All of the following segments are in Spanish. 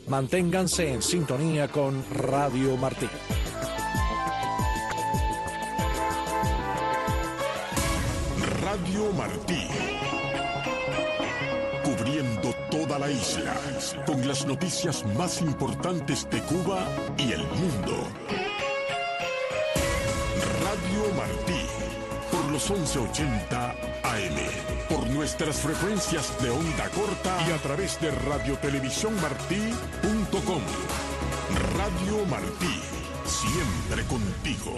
Manténganse en sintonía con Radio Martí. Radio Martí. Cubriendo toda la isla con las noticias más importantes de Cuba y el mundo. Radio Martí. Por los 1180 AM. Por nuestras frecuencias de onda corta y a través de radiotelevisiónmartí.com. Radio Martí. Siempre contigo.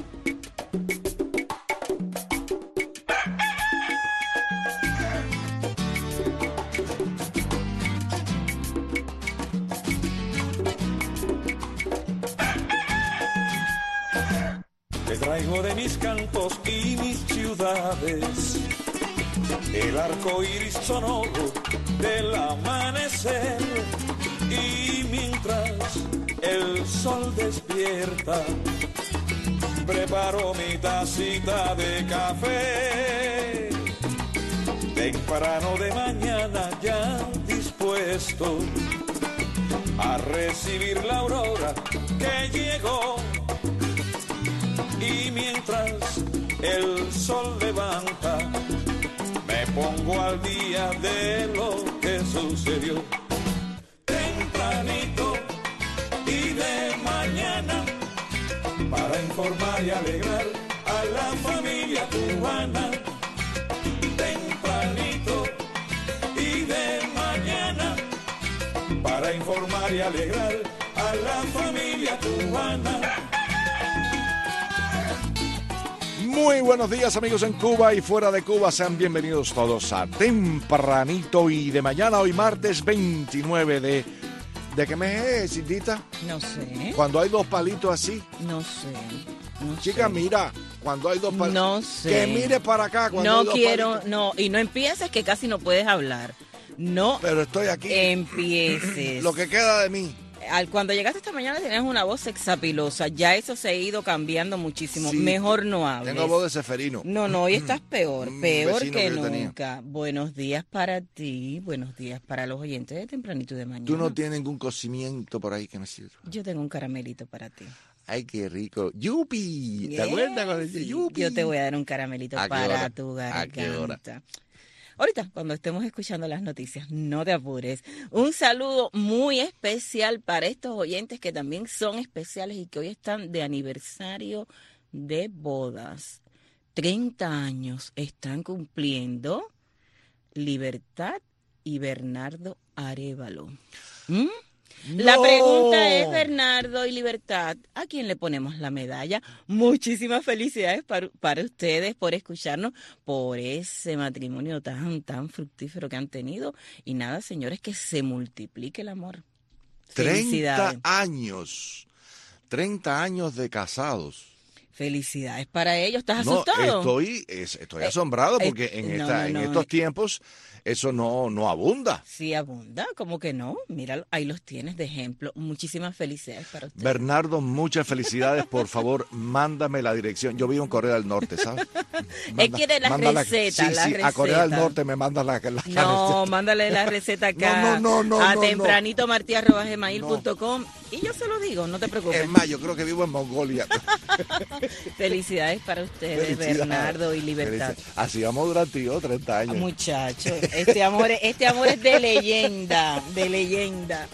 Les traigo de mis campos y mis ciudades el arco iris sonoro del amanecer. Y mientras el sol despierta, preparo mi tacita de café. Temprano de mañana ya dispuesto a recibir la aurora que llegó. Y mientras el sol levanta, me pongo al día de lo que sucedió. Tempranito y de mañana, para informar y alegrar a la familia cubana. Tempranito y de mañana, para informar y alegrar a la familia cubana. Muy buenos días, amigos en Cuba y fuera de Cuba. Sean bienvenidos todos a Tempranito y de mañana, hoy martes 29 ¿De qué mes es, Cindita? No sé. Cuando hay dos palitos así. No sé. Chica, mira, cuando hay dos palitos. No sé. Que mire para acá cuando no hay dos quiero, palitos. no, y no empieces que casi no puedes hablar. No. Pero estoy aquí. Empieces. Lo que queda de mí. Cuando llegaste esta mañana tenías una voz sexapilosa. Ya eso se ha ido cambiando muchísimo. Sí, Mejor no hables. Tengo voz de ceferino. No, hoy estás peor que que nunca. Buenos días para ti, buenos días para los oyentes de Tempranito y de mañana. Tú no tienes ningún cocimiento por ahí que me sirva. Yo tengo un caramelito para ti. Ay, qué rico. ¡Yupi! ¿Te acuerdas cuando decía yupi? Yo te voy a dar un caramelito para tu garganta. ¿A qué hora? Ahorita, cuando estemos escuchando las noticias, no te apures. Un saludo muy especial para estos oyentes que también son especiales y que hoy están de aniversario de bodas. 30 años están cumpliendo Libertad y Bernardo Arévalo. ¿Mm? No. La pregunta es, Bernardo y Libertad, ¿a quién le ponemos la medalla? Muchísimas felicidades para ustedes por escucharnos, por ese matrimonio tan fructífero que han tenido. Y nada, señores, que se multiplique el amor. 30 años. 30 años de casados. Felicidades para ellos. ¿Estás asustado? Estoy asombrado porque en estos tiempos eso no abunda. Sí abunda, ¿cómo que no? Mira, ahí los tienes de ejemplo. Muchísimas felicidades para ustedes. Bernardo, muchas felicidades. Por favor, mándame la dirección. Yo vivo en Corea del Norte, ¿sabes? Él quiere la receta. Sí, a Corea del Norte me manda la receta. No, mándale la receta acá a tempranitomarti@gmail.com y yo se lo digo, no te preocupes. Es más, yo creo que vivo en Mongolia. Felicidades para ustedes, Bernardo y Libertad. Así vamos durante 30 años. Muchachos, este amor es de leyenda, de leyenda.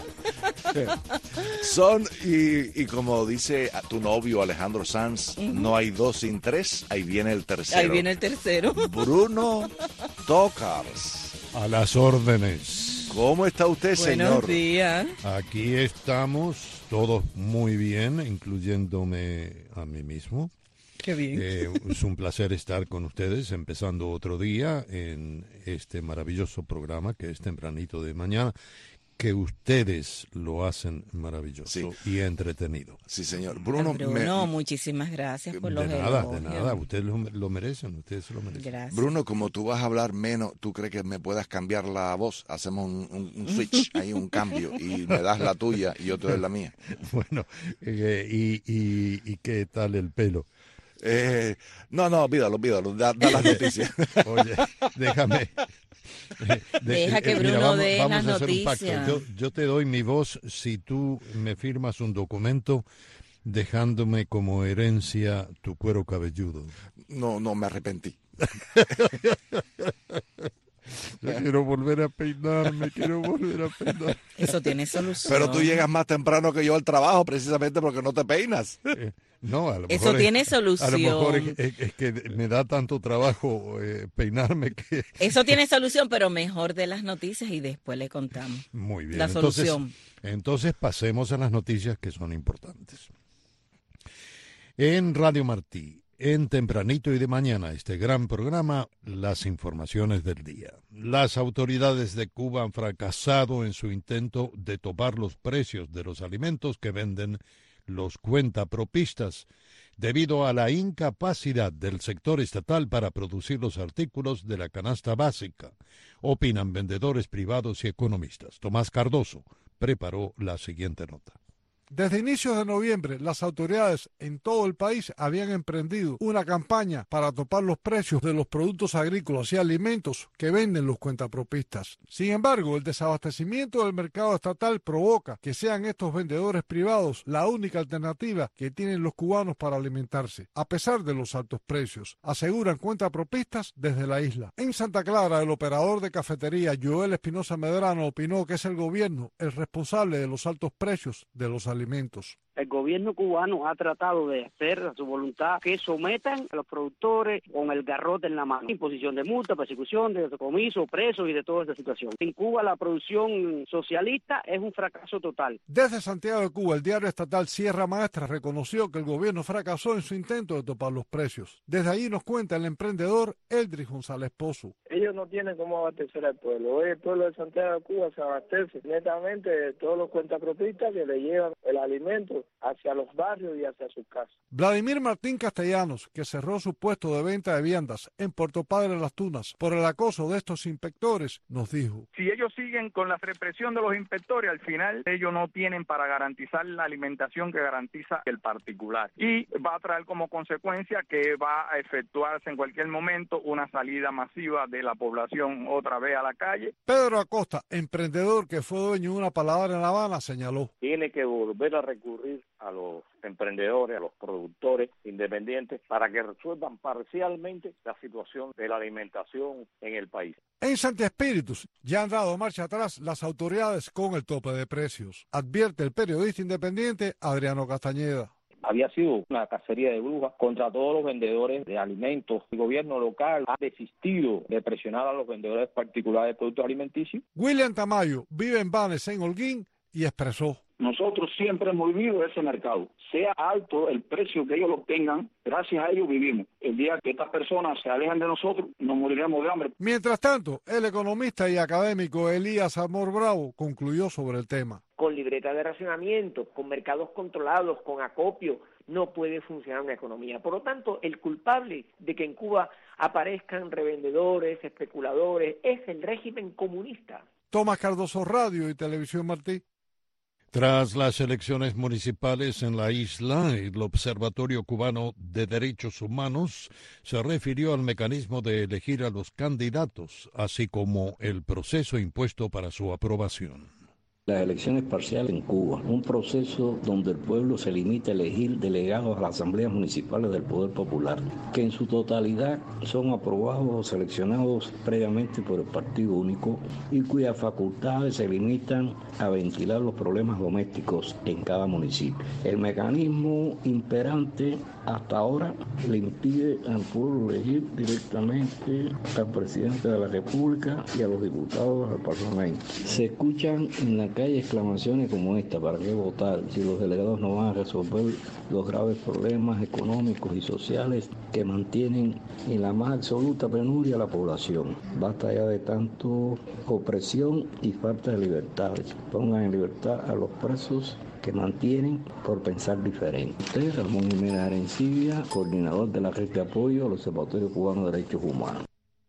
Son, y como dice tu novio Alejandro Sanz, no hay dos sin tres, ahí viene el tercero. Ahí viene el tercero. Bruno Tocars. A las órdenes. ¿Cómo está usted, señor? Buenos días. Aquí estamos, todos muy bien, incluyéndome a mí mismo. Qué bien. Es un placer estar con ustedes, empezando otro día en este maravilloso programa que es Tempranito de Mañana, que ustedes lo hacen maravilloso y entretenido. Sí, señor. Bruno, muchísimas gracias por los elogios. De nada, ustedes lo merecen, ustedes se lo merecen. Gracias. Bruno, como tú vas a hablar menos, ¿tú crees que me puedas cambiar la voz? Hacemos un switch, ahí un cambio, y me das la tuya y yo te doy la mía. Bueno, ¿y qué tal el pelo? No, olvídalo, da las noticias. Oye, Deja que Bruno dé las vamos a hacer un pacto. noticias. Yo te doy mi voz si tú me firmas un documento dejándome como herencia tu cuero cabelludo. No me arrepentí. Yo quiero volver a peinarme. Eso tiene solución. Pero tú llegas más temprano que yo al trabajo precisamente porque no te peinas. No, a lo Eso mejor tiene a lo solución. mejor es que me da tanto trabajo peinarme que... Eso tiene solución, pero mejor de las noticias y después le contamos. Muy bien. La solución. Entonces pasemos a las noticias que son importantes. En Radio Martí, en Tempranito y de Mañana, este gran programa, las informaciones del día. Las autoridades de Cuba han fracasado en su intento de topar los precios de los alimentos que venden los cuentapropistas, debido a la incapacidad del sector estatal para producir los artículos de la canasta básica, opinan vendedores privados y economistas. Tomás Cardoso preparó la siguiente nota. Desde inicios de noviembre, las autoridades en todo el país habían emprendido una campaña para topar los precios de los productos agrícolas y alimentos que venden los cuentapropistas. Sin embargo, el desabastecimiento del mercado estatal provoca que sean estos vendedores privados la única alternativa que tienen los cubanos para alimentarse, a pesar de los altos precios, aseguran cuentapropistas desde la isla. En Santa Clara, el operador de cafetería Joel Espinosa Medrano opinó que es el gobierno el responsable de los altos precios de los alimentos. El gobierno cubano ha tratado de hacer a su voluntad que sometan a los productores con el garrote en la mano. Imposición de multa, persecución, de decomiso, presos y de toda esta situación. En Cuba la producción socialista es un fracaso total. Desde Santiago de Cuba, el diario estatal Sierra Maestra reconoció que el gobierno fracasó en su intento de topar los precios. Desde allí nos cuenta el emprendedor Eldris González Pozo. Ellos no tienen cómo abastecer al pueblo. Hoy el pueblo de Santiago de Cuba se abastece netamente de todos los cuentapropistas que le llevan el alimento hacia los barrios y hacia sus casas. Vladimir Martín Castellanos, que cerró su puesto de venta de viandas en Puerto Padre Las Tunas por el acoso de estos inspectores, nos dijo: si ellos siguen con la represión de los inspectores, al final ellos no tienen para garantizar la alimentación que garantiza el particular. Y va a traer como consecuencia que va a efectuarse en cualquier momento una salida masiva de la población otra vez a la calle. Pedro Acosta, emprendedor que fue dueño de una paladara en La Habana, señaló: tiene que volver a recurrir a los emprendedores, a los productores independientes, para que resuelvan parcialmente la situación de la alimentación en el país. En Santi Espíritus ya han dado marcha atrás las autoridades con el tope de precios, advierte el periodista independiente Adriano Castañeda. Había sido una cacería de brujas contra todos los vendedores de alimentos. El gobierno local ha desistido de presionar a los vendedores particulares de productos alimenticios. William Tamayo vive en Banes, en Holguín, y expresó: nosotros siempre hemos vivido ese mercado. Sea alto el precio que ellos lo obtengan, gracias a ellos vivimos. El día que estas personas se alejan de nosotros, nos moriremos de hambre. Mientras tanto, el economista y académico Elías Amor Bravo concluyó sobre el tema. Con libreta de racionamiento, con mercados controlados, con acopio, no puede funcionar una economía. Por lo tanto, el culpable de que en Cuba aparezcan revendedores, especuladores, es el régimen comunista. Tomás Cardoso, Radio y Televisión Martí. Tras las elecciones municipales en la isla, el Observatorio Cubano de Derechos Humanos se refirió al mecanismo de elegir a los candidatos, así como el proceso impuesto para su aprobación. Las elecciones parciales en Cuba, un proceso donde el pueblo se limita a elegir delegados a las asambleas municipales del Poder Popular, que en su totalidad son aprobados o seleccionados previamente por el Partido Único y cuyas facultades se limitan a ventilar los problemas domésticos en cada municipio. El mecanismo imperante hasta ahora le impide al pueblo elegir directamente al presidente de la República y a los diputados al Parlamento. Se escuchan en la calle exclamaciones como esta: ¿para qué votar si los delegados no van a resolver los graves problemas económicos y sociales que mantienen en la más absoluta penuria a la población? Basta ya de tanto opresión y falta de libertades. Pongan en libertad a los presos que mantienen por pensar diferente. Ramón Jiménez Arencibia, coordinador de la red de apoyo al Observatorio Cubano de Derechos Humanos.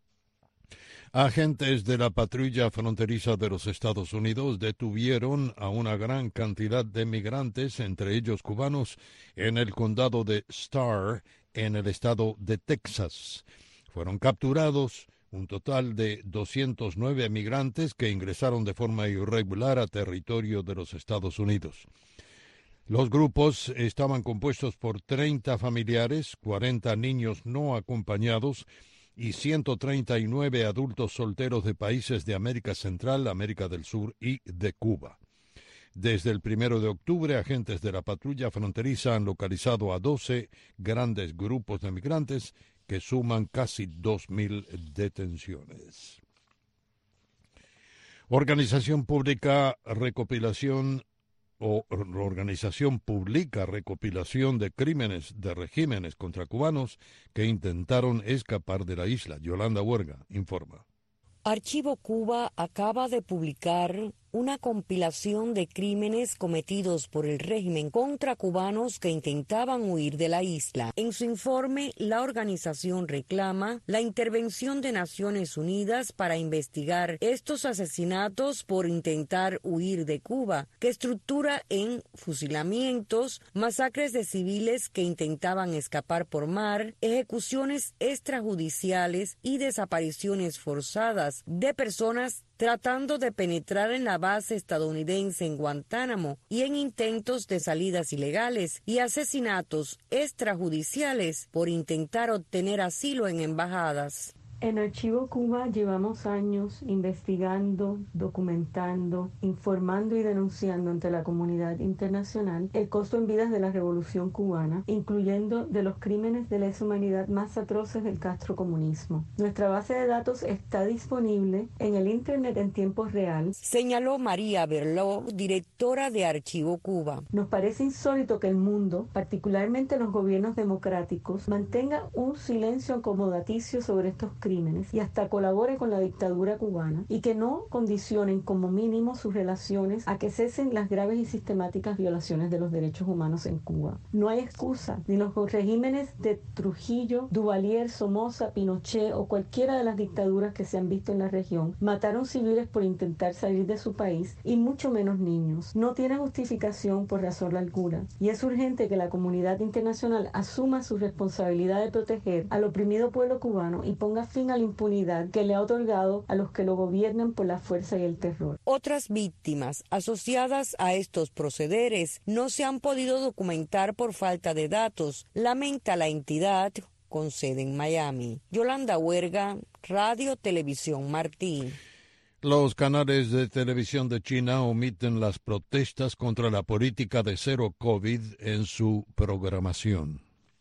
Agentes de la patrulla fronteriza de los Estados Unidos detuvieron a una gran cantidad de migrantes, entre ellos cubanos, en el condado de Starr, en el estado de Texas. Fueron capturados un total de 209 migrantes que ingresaron de forma irregular a territorio de los Estados Unidos. Los grupos estaban compuestos por 30 familiares, 40 niños no acompañados y 139 adultos solteros de países de América Central, América del Sur y de Cuba. Desde el 1 de octubre, agentes de la patrulla fronteriza han localizado a 12 grandes grupos de migrantes que suman casi 2.000 detenciones. Organización publica recopilación de crímenes de regímenes contra cubanos que intentaron escapar de la isla. Yolanda Huerga informa. Archivo Cuba acaba de publicar una compilación de crímenes cometidos por el régimen contra cubanos que intentaban huir de la isla. En su informe, la organización reclama la intervención de Naciones Unidas para investigar estos asesinatos por intentar huir de Cuba, que estructura en fusilamientos, masacres de civiles que intentaban escapar por mar, ejecuciones extrajudiciales y desapariciones forzadas de personas tratando de penetrar en la base estadounidense en Guantánamo y en intentos de salidas ilegales y asesinatos extrajudiciales por intentar obtener asilo en embajadas. En Archivo Cuba llevamos años investigando, documentando, informando y denunciando ante la comunidad internacional el costo en vidas de la Revolución Cubana, incluyendo de los crímenes de lesa humanidad más atroces del castrocomunismo. Nuestra base de datos está disponible en el Internet en tiempo real, señaló María Berló, directora de Archivo Cuba. Nos parece insólito que el mundo, particularmente los gobiernos democráticos, mantenga un silencio acomodaticio sobre estos crímenes y hasta colabore con la dictadura cubana y que no condicionen como mínimo sus relaciones a que cesen las graves y sistemáticas violaciones de los derechos humanos en Cuba. No hay excusa, ni los regímenes de Trujillo, Duvalier, Somoza, Pinochet o cualquiera de las dictaduras que se han visto en la región mataron civiles por intentar salir de su país y mucho menos niños. No tiene justificación por razón alguna y es urgente que la comunidad internacional asuma su responsabilidad de proteger al oprimido pueblo cubano y ponga fin a la impunidad que le ha otorgado a los que lo gobiernan por la fuerza y el terror. Otras víctimas asociadas a estos procederes no se han podido documentar por falta de datos, lamenta la entidad con sede en Miami. Yolanda Huerga, Radio Televisión Martí. Los canales de televisión de China omiten las protestas contra la política de cero COVID en su programación.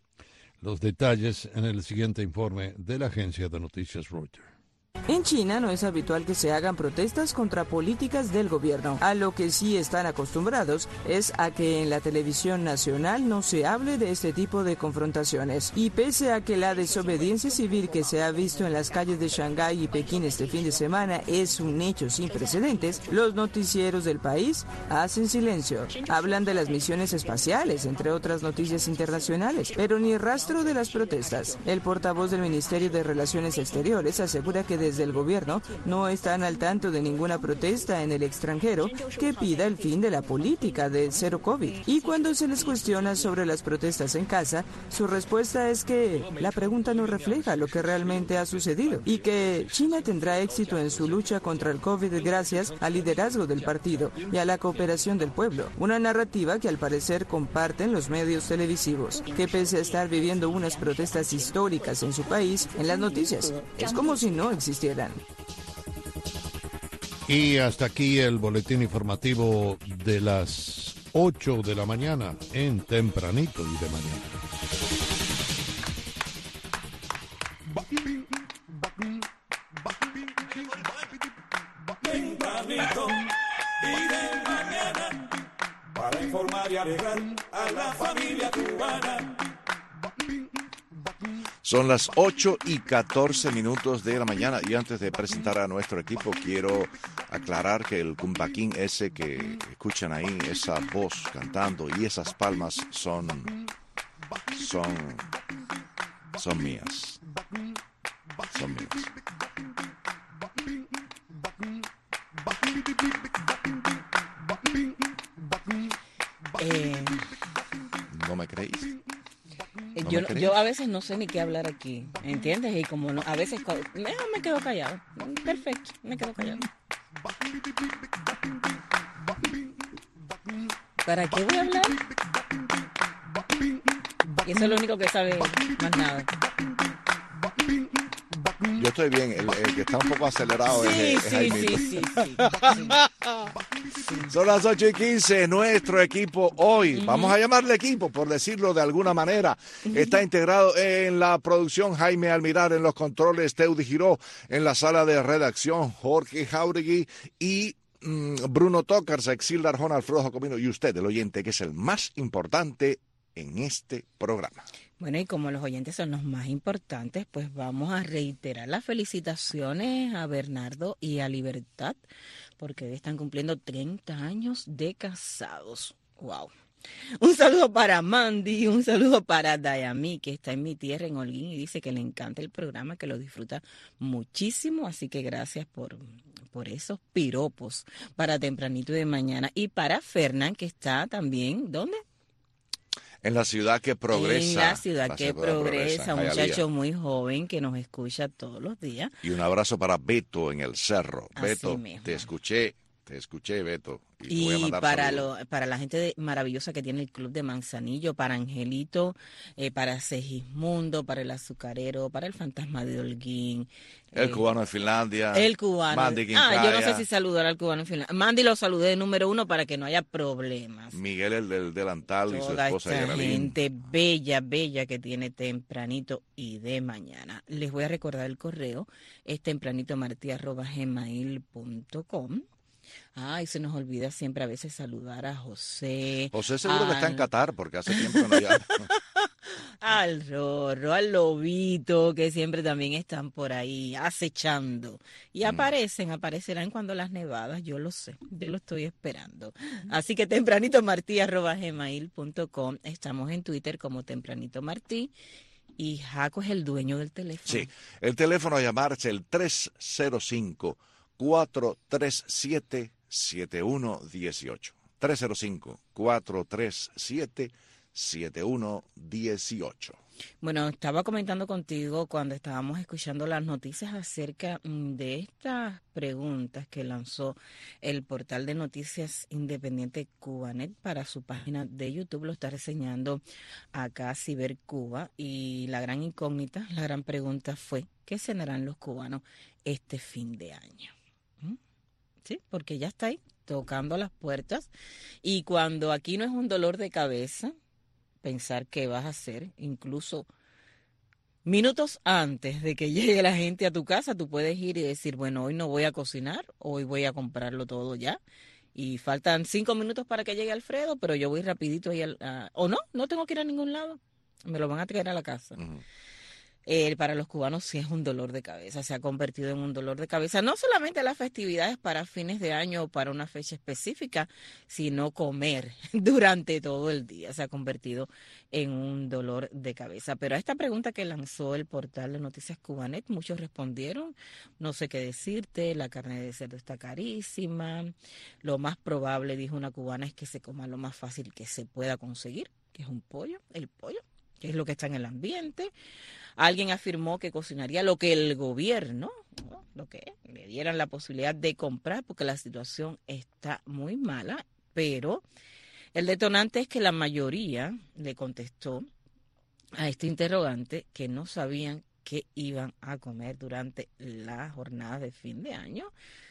Los detalles en el siguiente informe de la agencia de noticias Reuters. En China no es habitual que se hagan protestas contra políticas del gobierno. A lo que sí están acostumbrados es a que en la televisión nacional no se hable de este tipo de confrontaciones. Y pese a que la desobediencia civil que se ha visto en las calles de Shanghái y Pekín este fin de semana es un hecho sin precedentes, los noticieros del país hacen silencio. Hablan de las misiones espaciales, entre otras noticias internacionales, pero ni rastro de las protestas. El portavoz del Ministerio de Relaciones Exteriores asegura que desde el gobierno no están al tanto de ninguna protesta en el extranjero que pida el fin de la política de cero COVID. Y cuando se les cuestiona sobre las protestas en casa, su respuesta es que la pregunta no refleja lo que realmente ha sucedido y que China tendrá éxito en su lucha contra el COVID gracias al liderazgo del partido y a la cooperación del pueblo. Una narrativa que al parecer comparten los medios televisivos, que pese a estar viviendo unas protestas históricas en su país, en las noticias es como si no existieran. Y hasta aquí el boletín informativo de las 8 de la mañana en Tempranito y de Mañana. Tempranito y de mañana, para informar y alegrar a la familia cubana. Son las 8:14 de la mañana y antes de presentar a nuestro equipo quiero aclarar que el cumbaquín ese que escuchan ahí, esa voz cantando y esas palmas son mías. Son mías. ¿No me creéis? Yo a veces no sé ni qué hablar aquí, ¿entiendes? Y como a veces me quedo callado. Perfecto, me quedo callado. ¿Para qué voy a hablar? Y eso es lo único que sabe, más nada. Yo estoy bien, el que está un poco acelerado es Jaimito. Sí. Son las 8:15, nuestro equipo hoy, vamos a llamarle equipo por decirlo de alguna manera, está integrado en la producción Jaime Almirar, en los controles Teudi Giró, en la sala de redacción Jorge Jauregui y Bruno Tócar, Exilda Arjona, Alfredo Jacomino y usted, el oyente, que es el más importante en este programa. Bueno, y como los oyentes son los más importantes, pues vamos a reiterar las felicitaciones a Bernardo y a Libertad, porque hoy están cumpliendo 30 años de casados. ¡Wow! Un saludo para Mandy, un saludo para Dayami, que está en mi tierra, en Holguín, y dice que le encanta el programa, que lo disfruta muchísimo, así que gracias por esos piropos para tempranito de mañana. Y para Fernán, que está también, ¿dónde? En la ciudad que progresa. En la ciudad que progresa, un muchacho muy joven que nos escucha todos los días. Y un abrazo para Beto en el cerro. Así Beto, mismo. te escuché, Beto. Y voy a mandar para la gente maravillosa que tiene el Club de Manzanillo, para Angelito, para Segismundo, para el Azucarero, para el Fantasma de Holguín. El cubano de Finlandia. El cubano. Mandy Yo no sé si saludar al cubano en Finlandia. Mandy lo saludé de número 1 para que no haya problemas. Miguel, el del delantal, y su esposa Toda esta Geraldine. gente bella que tiene tempranito y de mañana. Les voy a recordar el correo, es tempranitomarti@gmail.com. Y se nos olvida siempre a veces saludar a José. José seguro que está en Qatar, porque hace tiempo que no llama. Al Rorro, al Lobito, que siempre también están por ahí acechando. Y aparecerán cuando las nevadas, yo lo sé, yo lo estoy esperando. Así que tempranitomarti@gmail.com. Estamos en Twitter como Tempranito Martí. Y Jaco es el dueño del teléfono. Sí, el teléfono a llamar es el 305-437-7118. 305-437-7118. Bueno, estaba comentando contigo cuando estábamos escuchando las noticias acerca de estas preguntas que lanzó el portal de noticias independiente Cubanet para su página de YouTube. Lo está reseñando acá Cibercuba, y la gran incógnita, la gran pregunta fue: ¿qué cenarán los cubanos este fin de año? Sí, porque ya está ahí tocando las puertas, y cuando aquí no es un dolor de cabeza pensar qué vas a hacer, incluso minutos antes de que llegue la gente a tu casa, tú puedes ir y decir, bueno, hoy no voy a cocinar, hoy voy a comprarlo todo ya, y faltan 5 minutos para que llegue Alfredo, pero yo voy rapidito ahí o no tengo que ir a ningún lado, me lo van a traer a la casa. Para los cubanos sí es un dolor de cabeza, se ha convertido en un dolor de cabeza, no solamente las festividades para fines de año o para una fecha específica, sino comer durante todo el día se ha convertido en un dolor de cabeza. Pero a esta pregunta que lanzó el portal de noticias Cubanet, muchos respondieron: no sé qué decirte, la carne de cerdo está carísima, lo más probable, dijo una cubana, es que se coma lo más fácil que se pueda conseguir, que es el pollo, que es lo que está en el ambiente. Alguien afirmó que cocinaría lo que el gobierno, lo que le dieran la posibilidad de comprar, porque la situación está muy mala, pero el detonante es que la mayoría le contestó a este interrogante que no sabían qué iban a comer durante la jornada de fin de año,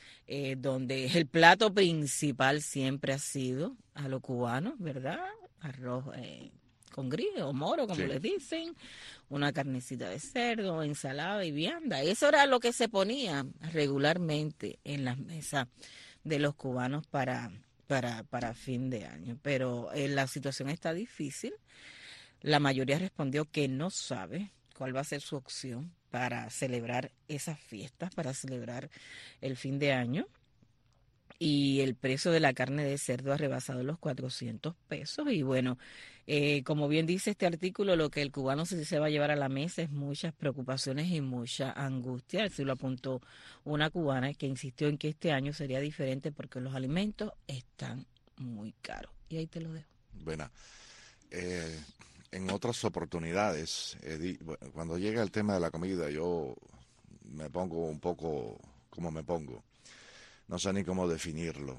donde el plato principal siempre ha sido a los cubanos, ¿verdad? Arroz con grillo o moro, como les dicen, una carnecita de cerdo, ensalada y vianda. Eso era lo que se ponía regularmente en las mesas de los cubanos para fin de año. Pero la situación está difícil. La mayoría respondió que no sabe cuál va a ser su opción para celebrar esas fiestas, para celebrar el fin de año. Y el precio de la carne de cerdo ha rebasado los 400 pesos. Y bueno, como bien dice este artículo, lo que el cubano se va a llevar a la mesa es muchas preocupaciones y mucha angustia. Así lo apuntó una cubana que insistió en que este año sería diferente porque los alimentos están muy caros. Y ahí te lo dejo. Bueno, en otras oportunidades, cuando llega el tema de la comida, yo me pongo un poco como me pongo. No sé ni cómo definirlo.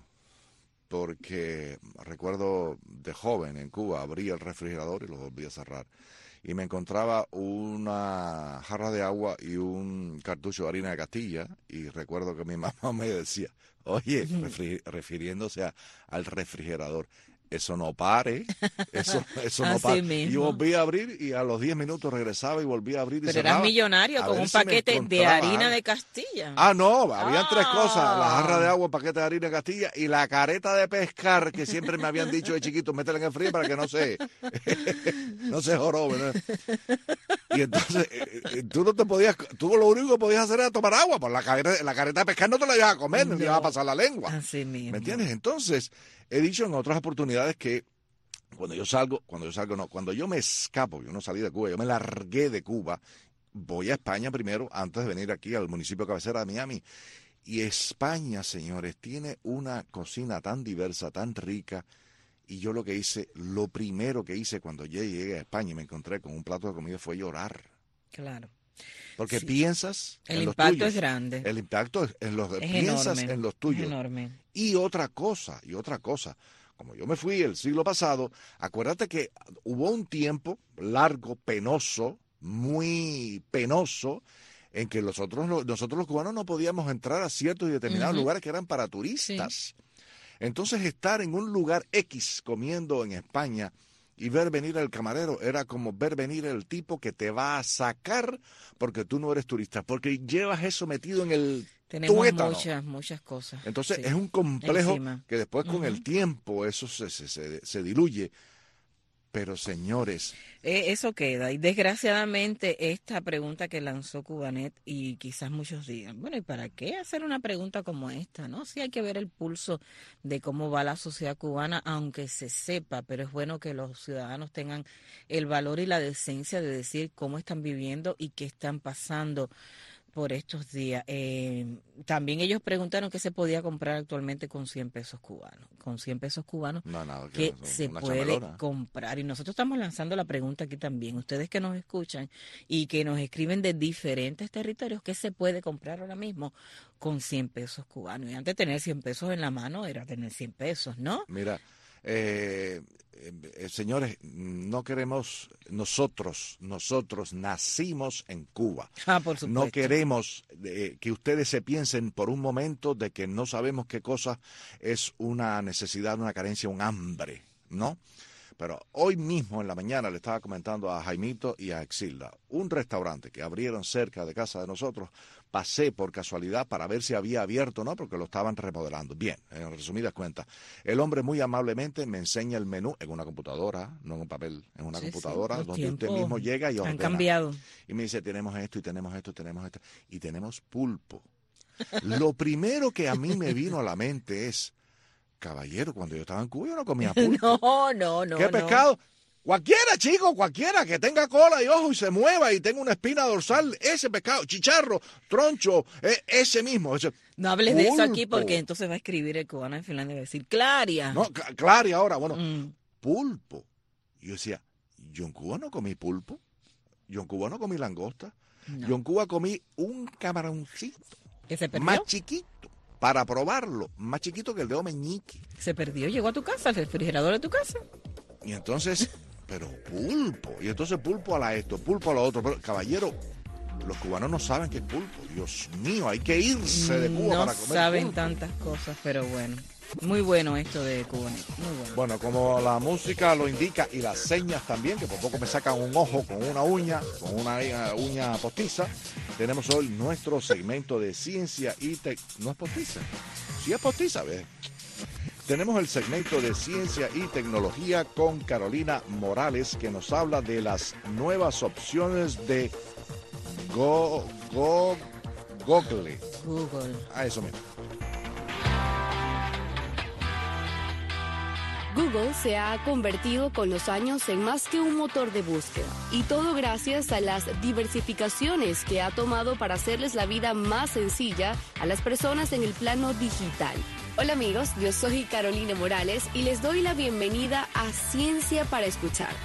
Porque recuerdo de joven en Cuba, abría el refrigerador y lo volvía a cerrar. Y me encontraba una jarra de agua y un cartucho de harina de Castilla. Y recuerdo que mi mamá me decía, oye, refiriéndose al refrigerador, eso no pare, eso no pare. Mismo. Y volví a abrir y a los 10 minutos regresaba y volví a abrir y Pero cerraba. Eras millonario con un paquete de harina de Castilla. No, habían 3 cosas, la jarra de agua, paquete de harina de Castilla y la careta de pescar que siempre me habían dicho de chiquito, métela en el frío para que no se jorobe, ¿no? Y entonces tú lo único que podías hacer era tomar agua, por la careta de pescar no te la ibas a comer, no te ibas a pasar la lengua. Así mismo. ¿Me entiendes? Entonces, he dicho en otras oportunidades que cuando yo me escapo, yo no salí de Cuba, yo me largué de Cuba, voy a España primero antes de venir aquí al municipio cabecera de Miami. Y España, señores, tiene una cocina tan diversa, tan rica. Y yo lo primero que hice cuando llegué a España y me encontré con un plato de comida fue llorar. Claro. Porque piensas el en los impacto tuyos. es grande. El impacto piensas enorme, en los tuyos. Es enorme. Y otra cosa. Como yo me fui el siglo pasado, acuérdate que hubo un tiempo largo, penoso, muy penoso, en que nosotros los cubanos no podíamos entrar a ciertos y determinados lugares que eran para turistas. Sí. Entonces estar en un lugar X comiendo en España y ver venir al camarero era como ver venir el tipo que te va a sacar porque tú no eres turista, porque llevas eso metido en el tuétano. Muchas cosas. Entonces es un complejo que después con el tiempo eso se diluye. Pero señores, eso queda. Y desgraciadamente esta pregunta que lanzó Cubanet, y quizás muchos digan, bueno, ¿y para qué hacer una pregunta como esta? No, sí hay que ver el pulso de cómo va la sociedad cubana, aunque se sepa, pero es bueno que los ciudadanos tengan el valor y la decencia de decir cómo están viviendo y qué están pasando por estos días. También ellos preguntaron qué se podía comprar actualmente con 100 pesos cubanos. Con 100 pesos cubanos, ¿qué se puede comprar? Y nosotros estamos lanzando la pregunta aquí también. Ustedes que nos escuchan y que nos escriben de diferentes territorios, ¿qué se puede comprar ahora mismo con 100 pesos cubanos? Y antes de tener 100 pesos en la mano era tener 100 pesos, ¿no? Mira, señores, no queremos, nosotros nacimos en Cuba. Por supuesto. No queremos que ustedes se piensen por un momento de que no sabemos qué cosa es una necesidad, una carencia, un hambre, ¿no? Pero hoy mismo en la mañana le estaba comentando a Jaimito y a Exilda, un restaurante que abrieron cerca de casa de nosotros, pasé por casualidad para ver si había abierto o no, porque lo estaban remodelando. Bien, en resumidas cuentas, el hombre muy amablemente me enseña el menú en una computadora, no en un papel, en una computadora, donde usted mismo llega y ordena. Han cambiado. Y me dice, tenemos esto, y tenemos esto, y tenemos pulpo. Lo primero que a mí me vino a la mente es, caballero, cuando yo estaba en Cuba yo no comía pulpo. No. ¿Qué pescado? Cualquiera, chico, cualquiera que tenga cola y ojo y se mueva y tenga una espina dorsal, ese pescado, chicharro, troncho, ese mismo. No hables de eso aquí porque entonces va a escribir el cubano en Finlandia y va a decir, Claria. No, Claria ahora, bueno, pulpo. Y yo decía, yo en Cuba no comí pulpo, yo en Cuba no comí langosta, yo en Cuba comí un camaroncito más chiquito. Para probarlo, más chiquito que el dedo meñique. Se perdió, llegó a tu casa, al refrigerador de tu casa. Y entonces, pero pulpo. Y entonces pulpo a la esto, pulpo a lo otro. Pero, caballero, los cubanos no saben qué es pulpo. Dios mío, hay que irse de Cuba para comer. No saben pulpo. Tantas cosas, pero bueno. Muy bueno esto de Cuba. Muy bueno. Bueno, como la música lo indica y las señas también, que por poco me sacan un ojo con una uña postiza. Tenemos hoy nuestro segmento de ciencia y no es postiza. Sí es postiza, ¿ves? Tenemos el segmento de ciencia y tecnología con Carolina Morales, que nos habla de las nuevas opciones de Google. Eso mismo. Google se ha convertido con los años en más que un motor de búsqueda, y todo gracias a las diversificaciones que ha tomado para hacerles la vida más sencilla a las personas en el plano digital. Hola amigos, yo soy Carolina Morales y les doy la bienvenida a Ciencia para Escuchar.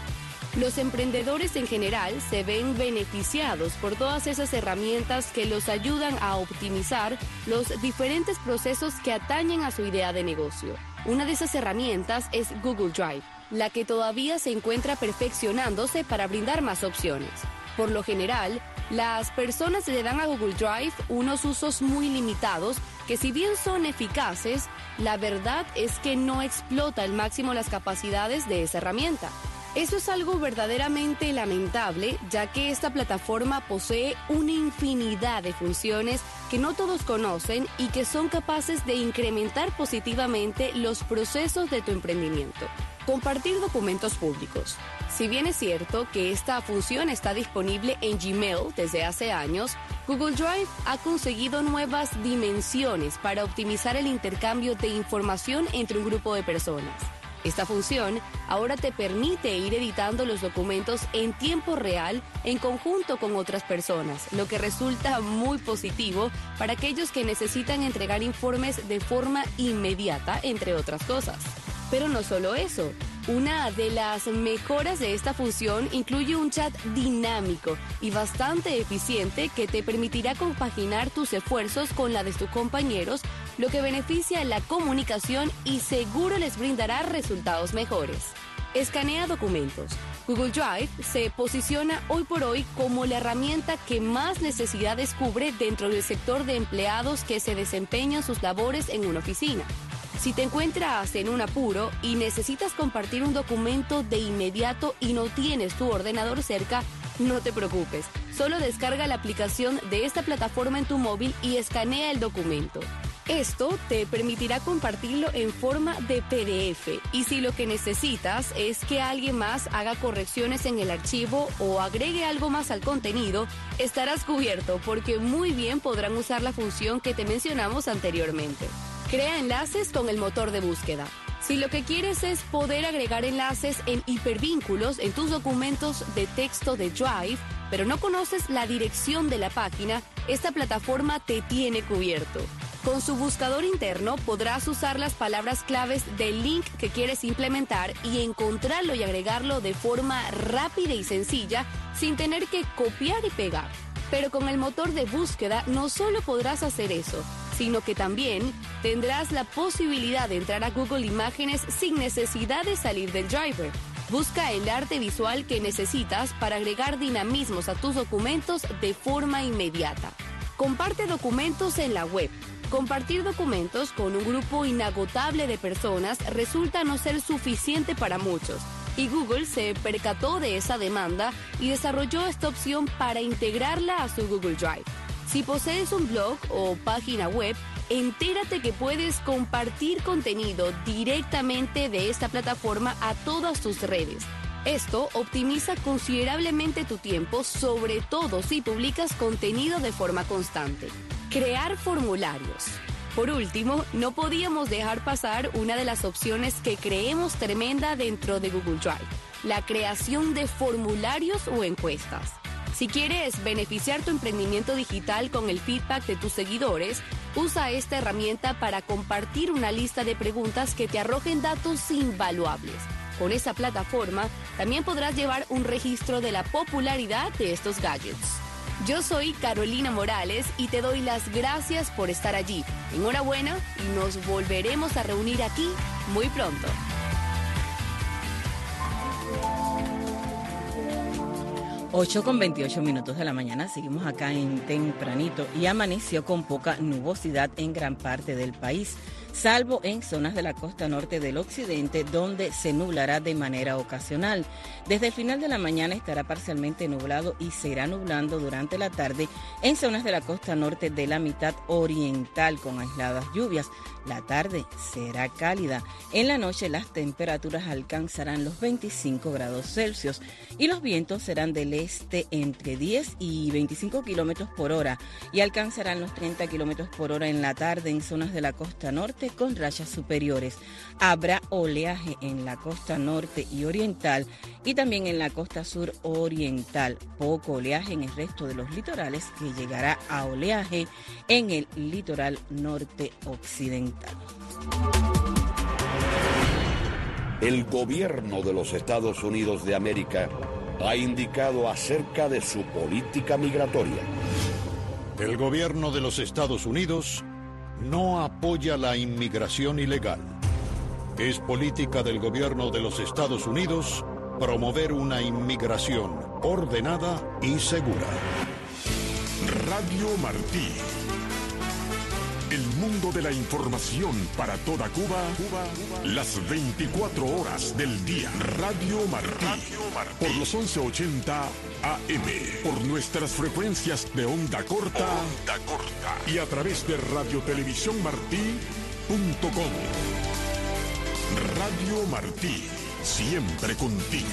Los emprendedores en general se ven beneficiados por todas esas herramientas que los ayudan a optimizar los diferentes procesos que atañen a su idea de negocio. Una de esas herramientas es Google Drive, la que todavía se encuentra perfeccionándose para brindar más opciones. Por lo general, las personas le dan a Google Drive unos usos muy limitados que, si bien son eficaces, la verdad es que no explota al máximo las capacidades de esa herramienta. Eso es algo verdaderamente lamentable, ya que esta plataforma posee una infinidad de funciones que no todos conocen y que son capaces de incrementar positivamente los procesos de tu emprendimiento. Compartir documentos públicos. Si bien es cierto que esta función está disponible en Gmail desde hace años, Google Drive ha conseguido nuevas dimensiones para optimizar el intercambio de información entre un grupo de personas. Esta función ahora te permite ir editando los documentos en tiempo real en conjunto con otras personas, lo que resulta muy positivo para aquellos que necesitan entregar informes de forma inmediata, entre otras cosas. Pero no solo eso. Una de las mejoras de esta función incluye un chat dinámico y bastante eficiente que te permitirá compaginar tus esfuerzos con la de tus compañeros, lo que beneficia la comunicación y seguro les brindará resultados mejores. Escanea documentos. Google Drive se posiciona hoy por hoy como la herramienta que más necesidades cubre dentro del sector de empleados que se desempeñan sus labores en una oficina. Si te encuentras en un apuro y necesitas compartir un documento de inmediato y no tienes tu ordenador cerca, no te preocupes. Solo descarga la aplicación de esta plataforma en tu móvil y escanea el documento. Esto te permitirá compartirlo en forma de PDF y si lo que necesitas es que alguien más haga correcciones en el archivo o agregue algo más al contenido, estarás cubierto porque muy bien podrán usar la función que te mencionamos anteriormente. Crea enlaces con el motor de búsqueda. Si lo que quieres es poder agregar enlaces en hipervínculos en tus documentos de texto de Drive, pero no conoces la dirección de la página, esta plataforma te tiene cubierto. Con su buscador interno podrás usar las palabras claves del link que quieres implementar y encontrarlo y agregarlo de forma rápida y sencilla sin tener que copiar y pegar. Pero con el motor de búsqueda no solo podrás hacer eso, sino que también tendrás la posibilidad de entrar a Google Imágenes sin necesidad de salir del driver. Busca el arte visual que necesitas para agregar dinamismos a tus documentos de forma inmediata. Comparte documentos en la web. Compartir documentos con un grupo inagotable de personas resulta no ser suficiente para muchos. Y Google se percató de esa demanda y desarrolló esta opción para integrarla a su Google Drive. Si posees un blog o página web, entérate que puedes compartir contenido directamente de esta plataforma a todas tus redes. Esto optimiza considerablemente tu tiempo, sobre todo si publicas contenido de forma constante. Crear formularios. Por último, no podíamos dejar pasar una de las opciones que creemos tremenda dentro de Google Drive, la creación de formularios o encuestas. Si quieres beneficiar tu emprendimiento digital con el feedback de tus seguidores, usa esta herramienta para compartir una lista de preguntas que te arrojen datos invaluables. Con esa plataforma también podrás llevar un registro de la popularidad de estos gadgets. Yo soy Carolina Morales y te doy las gracias por estar allí. Enhorabuena y nos volveremos a reunir aquí muy pronto. 8:28 de la mañana, seguimos acá en Tempranito y amaneció con poca nubosidad en gran parte del país, salvo en zonas de la costa norte del occidente, donde se nublará de manera ocasional. Desde el final de la mañana estará parcialmente nublado y se irá nublando durante la tarde en zonas de la costa norte de la mitad oriental con aisladas lluvias. La tarde será cálida. En la noche las temperaturas alcanzarán los 25 grados Celsius y los vientos serán del este entre 10 y 25 kilómetros por hora y alcanzarán los 30 kilómetros por hora en la tarde en zonas de la costa norte con rachas superiores. Habrá oleaje en la costa norte y oriental y también en la costa sur oriental. Poco oleaje en el resto de los litorales, que llegará a oleaje en el litoral norte occidental. El gobierno de los Estados Unidos de América ha indicado acerca de su política migratoria. El gobierno de los Estados Unidos no apoya la inmigración ilegal. Es política del gobierno de los Estados Unidos promover una inmigración ordenada y segura. Radio Martí. El mundo de la información para toda Cuba, las 24 horas del día. Radio Martí. Por los 1180 AM. Por nuestras frecuencias de onda corta. Y a través de radiotelevisiónmartí.com. Radio Martí. Siempre contigo.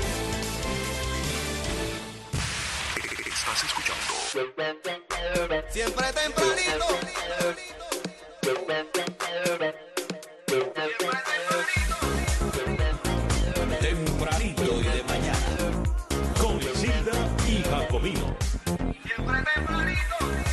Estás escuchando. Siempre tempranito. Tempranito y de mañana. Con Isilda y Jacobino. Siempre tempranito.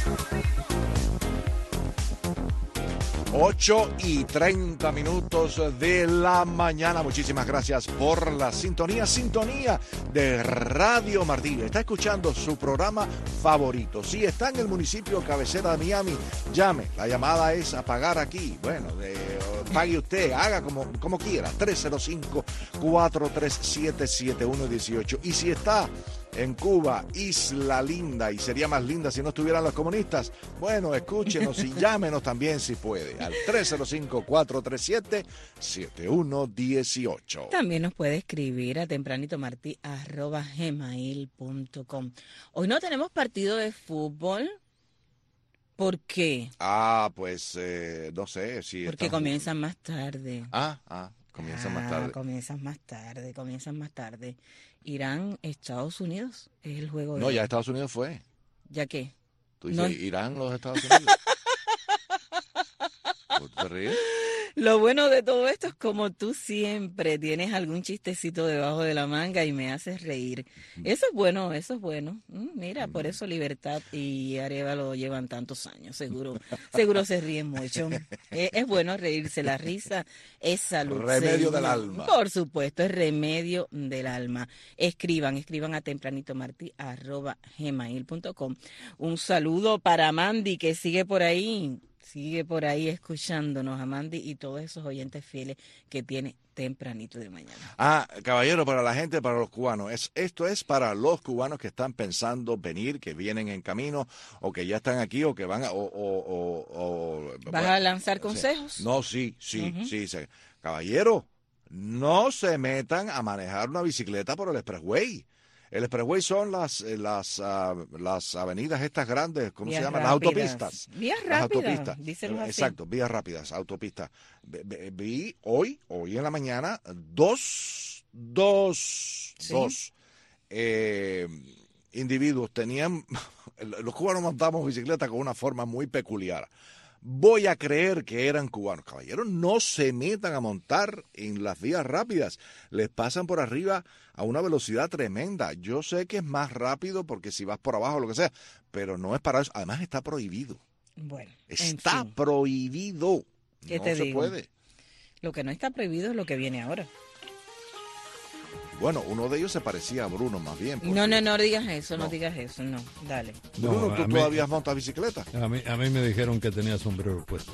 8:30 de la mañana. Muchísimas gracias por la sintonía de Radio Martí. Está escuchando su programa favorito. Si está en el municipio cabecera de Miami, llame. La llamada es a pagar aquí. Bueno, pague usted, haga como quiera. 305-437-7118. Y si está en Cuba, Isla Linda, y sería más linda si no estuvieran los comunistas, bueno, escúchenos y llámenos también si puede, al 305-437-7118. También nos puede escribir a tempranitomarti@gmail.com. Hoy no tenemos partido de fútbol. ¿Por qué? Pues no sé si... Porque comienzan más tarde. Comienzan más tarde. Comienzan más tarde. Irán, Estados Unidos, es el juego de... No, ya Estados Unidos fue. ¿Ya qué? ¿Tú dices Irán, los Estados Unidos? ¿Te ríes? Lo bueno de todo esto es como tú siempre tienes algún chistecito debajo de la manga y me haces reír. Eso es bueno, eso es bueno. Mira, por eso Libertad y Arévalo llevan tantos años, seguro se ríen mucho. Es bueno reírse, la risa es salud. Remedio del alma. Por supuesto, es remedio del alma. Escriban a tempranitomarti@gmail.com. Un saludo para Mandy, que sigue por ahí escuchándonos, a Mandy y todos esos oyentes fieles que tiene tempranito de mañana. Caballero, para la gente, para los cubanos, esto es para los cubanos que están pensando venir, que vienen en camino, o que ya están aquí, o que van a... ¿Vas a lanzar consejos? No, sí. Caballero, no se metan a manejar una bicicleta por el expressway. El expressway son las avenidas estas grandes, ¿cómo se llaman? Las autopistas. Vías rápidas, díselo así. Exacto, vías rápidas, autopistas. Vi hoy en la mañana, dos individuos tenían, los cubanos montamos bicicleta con una forma muy peculiar. Voy a creer que eran cubanos. Caballeros, no se metan a montar en las vías rápidas. Les pasan por arriba a una velocidad tremenda. Yo sé que es más rápido porque si vas por abajo o lo que sea, pero no es para eso. Además está prohibido. Bueno, está prohibido. ¿Qué no te se digo? puede. Lo que no está prohibido es lo que viene ahora. Bueno, uno de ellos se parecía a Bruno más bien. Porque... No digas eso, no digas eso, no, dale. Bruno, ¿tú todavía montas bicicleta? A mí me dijeron que tenía sombrero puesto.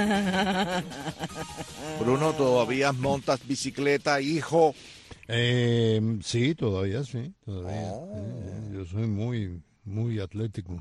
Bruno, ¿todavía montas bicicleta, hijo? Sí, todavía. Yo soy muy atlético.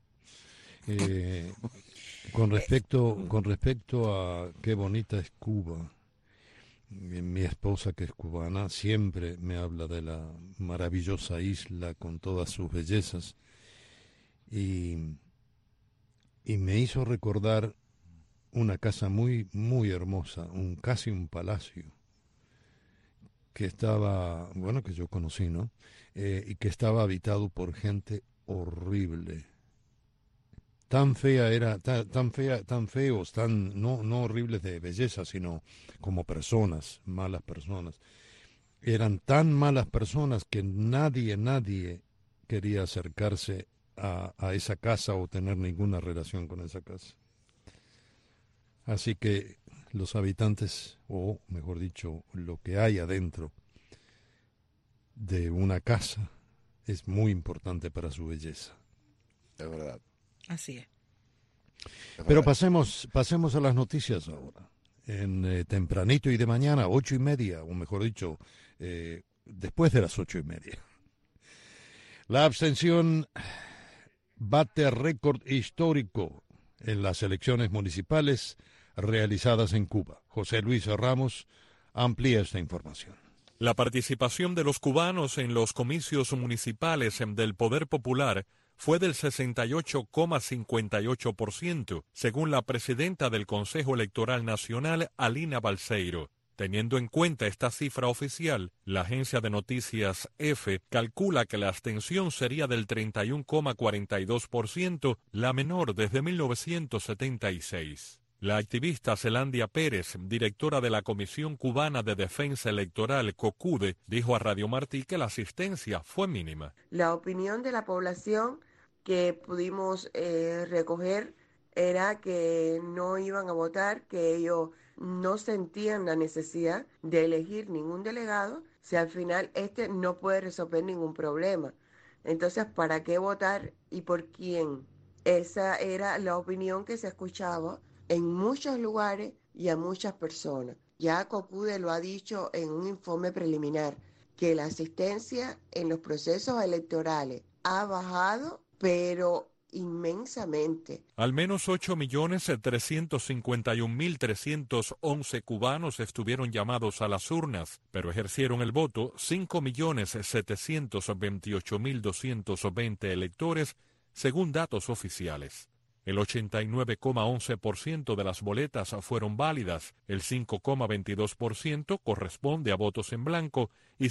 Con respecto a qué bonita es Cuba. Mi esposa, que es cubana, siempre me habla de la maravillosa isla con todas sus bellezas y me hizo recordar una casa muy hermosa, casi un palacio que estaba, que yo conocí, ¿no? Y que estaba habitado por gente horrible. Tan fea era, tan feos, no horribles de belleza, sino como personas, malas personas. Eran tan malas personas que nadie quería acercarse a esa casa o tener ninguna relación con esa casa. Así que los habitantes, o mejor dicho, lo que hay adentro de una casa es muy importante para su belleza. Es verdad. Así es. Pero pasemos a las noticias ahora. En tempranito y de mañana, 8:30, o mejor dicho, después de las 8:30. La abstención bate récord histórico en las elecciones municipales realizadas en Cuba. José Luis Ramos amplía esta información. La participación de los cubanos en los comicios municipales del Poder Popular fue del 68,58%, según la presidenta del Consejo Electoral Nacional, Alina Balseiro. Teniendo en cuenta esta cifra oficial, la agencia de noticias EFE calcula que la abstención sería del 31,42%, la menor desde 1976. La activista Zelandia Pérez, directora de la Comisión Cubana de Defensa Electoral, COCUDE, dijo a Radio Martí que la asistencia fue mínima. La opinión de la población que pudimos recoger era que no iban a votar, que ellos no sentían la necesidad de elegir ningún delegado, si al final no puede resolver ningún problema. Entonces, ¿para qué votar y por quién? Esa era la opinión que se escuchaba en muchos lugares y a muchas personas. Ya COCUDE lo ha dicho en un informe preliminar, que la asistencia en los procesos electorales ha bajado, pero inmensamente. Al menos 8.351.311 cubanos estuvieron llamados a las urnas, pero ejercieron el voto 5.728.220 electores, según datos oficiales. El 89,11% de las boletas fueron válidas, el 5,22% corresponde a votos en blanco y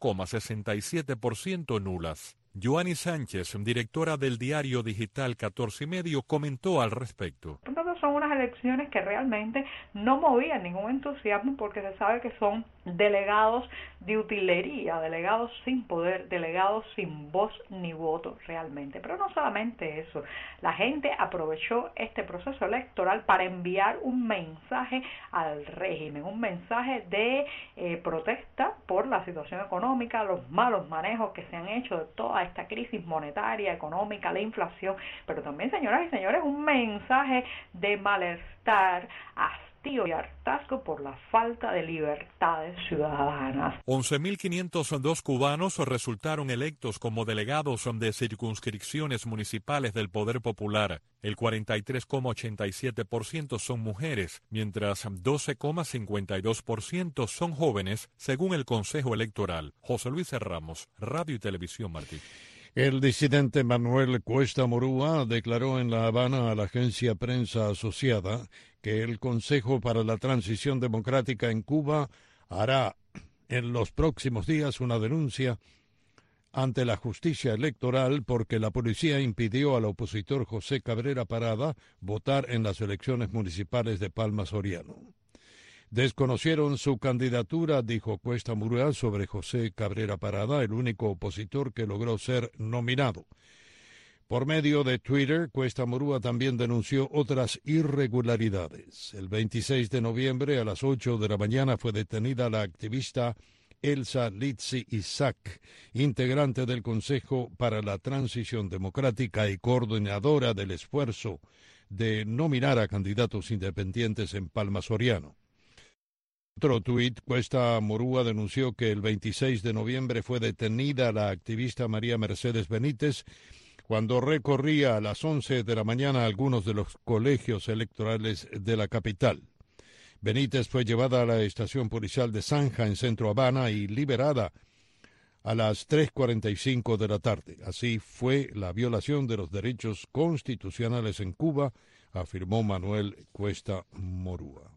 5,67% nulas. Joanny Sánchez, directora del diario digital 14 y Medio, comentó al respecto. Entonces son unas elecciones que realmente no movían ningún entusiasmo porque se sabe que son delegados de utilería, delegados sin poder, delegados sin voz ni voto realmente. Pero no solamente eso, la gente aprovechó este proceso electoral para enviar un mensaje al régimen, un mensaje de protesta por la situación económica, los malos manejos que se han hecho de toda esta crisis monetaria, económica, la inflación, pero también, señoras y señores, un mensaje de malestar, hastío y hartazgo por la falta de libertades ciudadanas. 11.502 cubanos resultaron electos como delegados de circunscripciones municipales del Poder Popular. El 43,87% son mujeres, mientras 12,52% son jóvenes, según el Consejo Electoral. José Luis Ramos, Radio y Televisión Martí. El disidente Manuel Cuesta Morúa declaró en La Habana a la agencia Prensa Asociada que el Consejo para la Transición Democrática en Cuba hará en los próximos días una denuncia ante la justicia electoral porque la policía impidió al opositor José Cabrera Parada votar en las elecciones municipales de Palma Soriano. Desconocieron su candidatura, dijo Cuesta Morúa sobre José Cabrera Parada, el único opositor que logró ser nominado. Por medio de Twitter, Cuesta Morúa también denunció otras irregularidades. El 26 de noviembre a las 8 de la mañana fue detenida la activista Elsa Litsi Isaac, integrante del Consejo para la Transición Democrática y coordinadora del esfuerzo de nominar a candidatos independientes en Palma Soriano. Otro tuit, Cuesta Morúa denunció que el 26 de noviembre fue detenida la activista María Mercedes Benítez cuando recorría a las 11 de la mañana algunos de los colegios electorales de la capital. Benítez fue llevada a la estación policial de Zanja en Centro Habana y liberada a las 3:45 de la tarde. Así fue la violación de los derechos constitucionales en Cuba, afirmó Manuel Cuesta Morúa.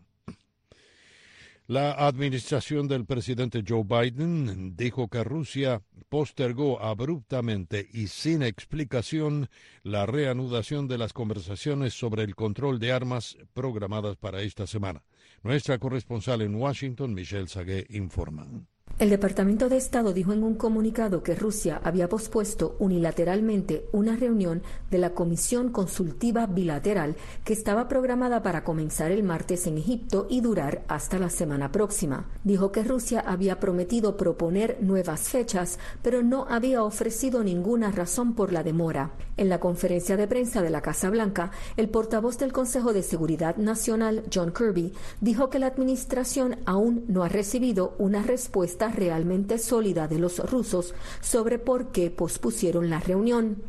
La administración del presidente Joe Biden dijo que Rusia postergó abruptamente y sin explicación la reanudación de las conversaciones sobre el control de armas programadas para esta semana. Nuestra corresponsal en Washington, Michelle Sagué, informa. El Departamento de Estado dijo en un comunicado que Rusia había pospuesto unilateralmente una reunión de la Comisión Consultiva Bilateral que estaba programada para comenzar el martes en Egipto y durar hasta la semana próxima. Dijo que Rusia había prometido proponer nuevas fechas, pero no había ofrecido ninguna razón por la demora. En la conferencia de prensa de la Casa Blanca, el portavoz del Consejo de Seguridad Nacional, John Kirby, dijo que la administración aún no ha recibido una respuesta realmente sólida de los rusos sobre por qué pospusieron la reunión.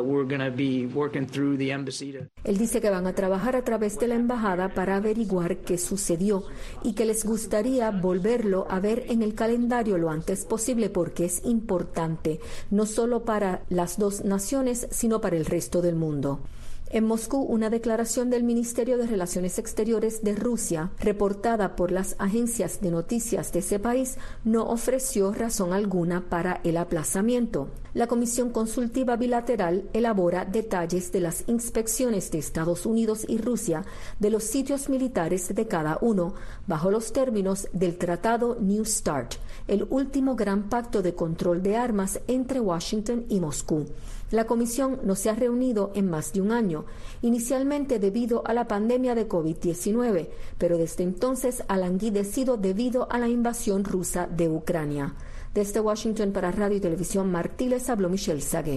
Él dice que van a trabajar a través de la embajada para averiguar qué sucedió y que les gustaría volverlo a ver en el calendario lo antes posible porque es importante, no solo para las dos naciones, sino para el resto del mundo. En Moscú, una declaración del Ministerio de Relaciones Exteriores de Rusia, reportada por las agencias de noticias de ese país, no ofreció razón alguna para el aplazamiento. La Comisión Consultiva Bilateral elabora detalles de las inspecciones de Estados Unidos y Rusia de los sitios militares de cada uno, bajo los términos del Tratado New START, el último gran pacto de control de armas entre Washington y Moscú. La comisión no se ha reunido en más de un año, inicialmente debido a la pandemia de COVID-19, pero desde entonces ha languidecido debido a la invasión rusa de Ucrania. Desde Washington para Radio y Televisión Martí les habló Michelle Sagué.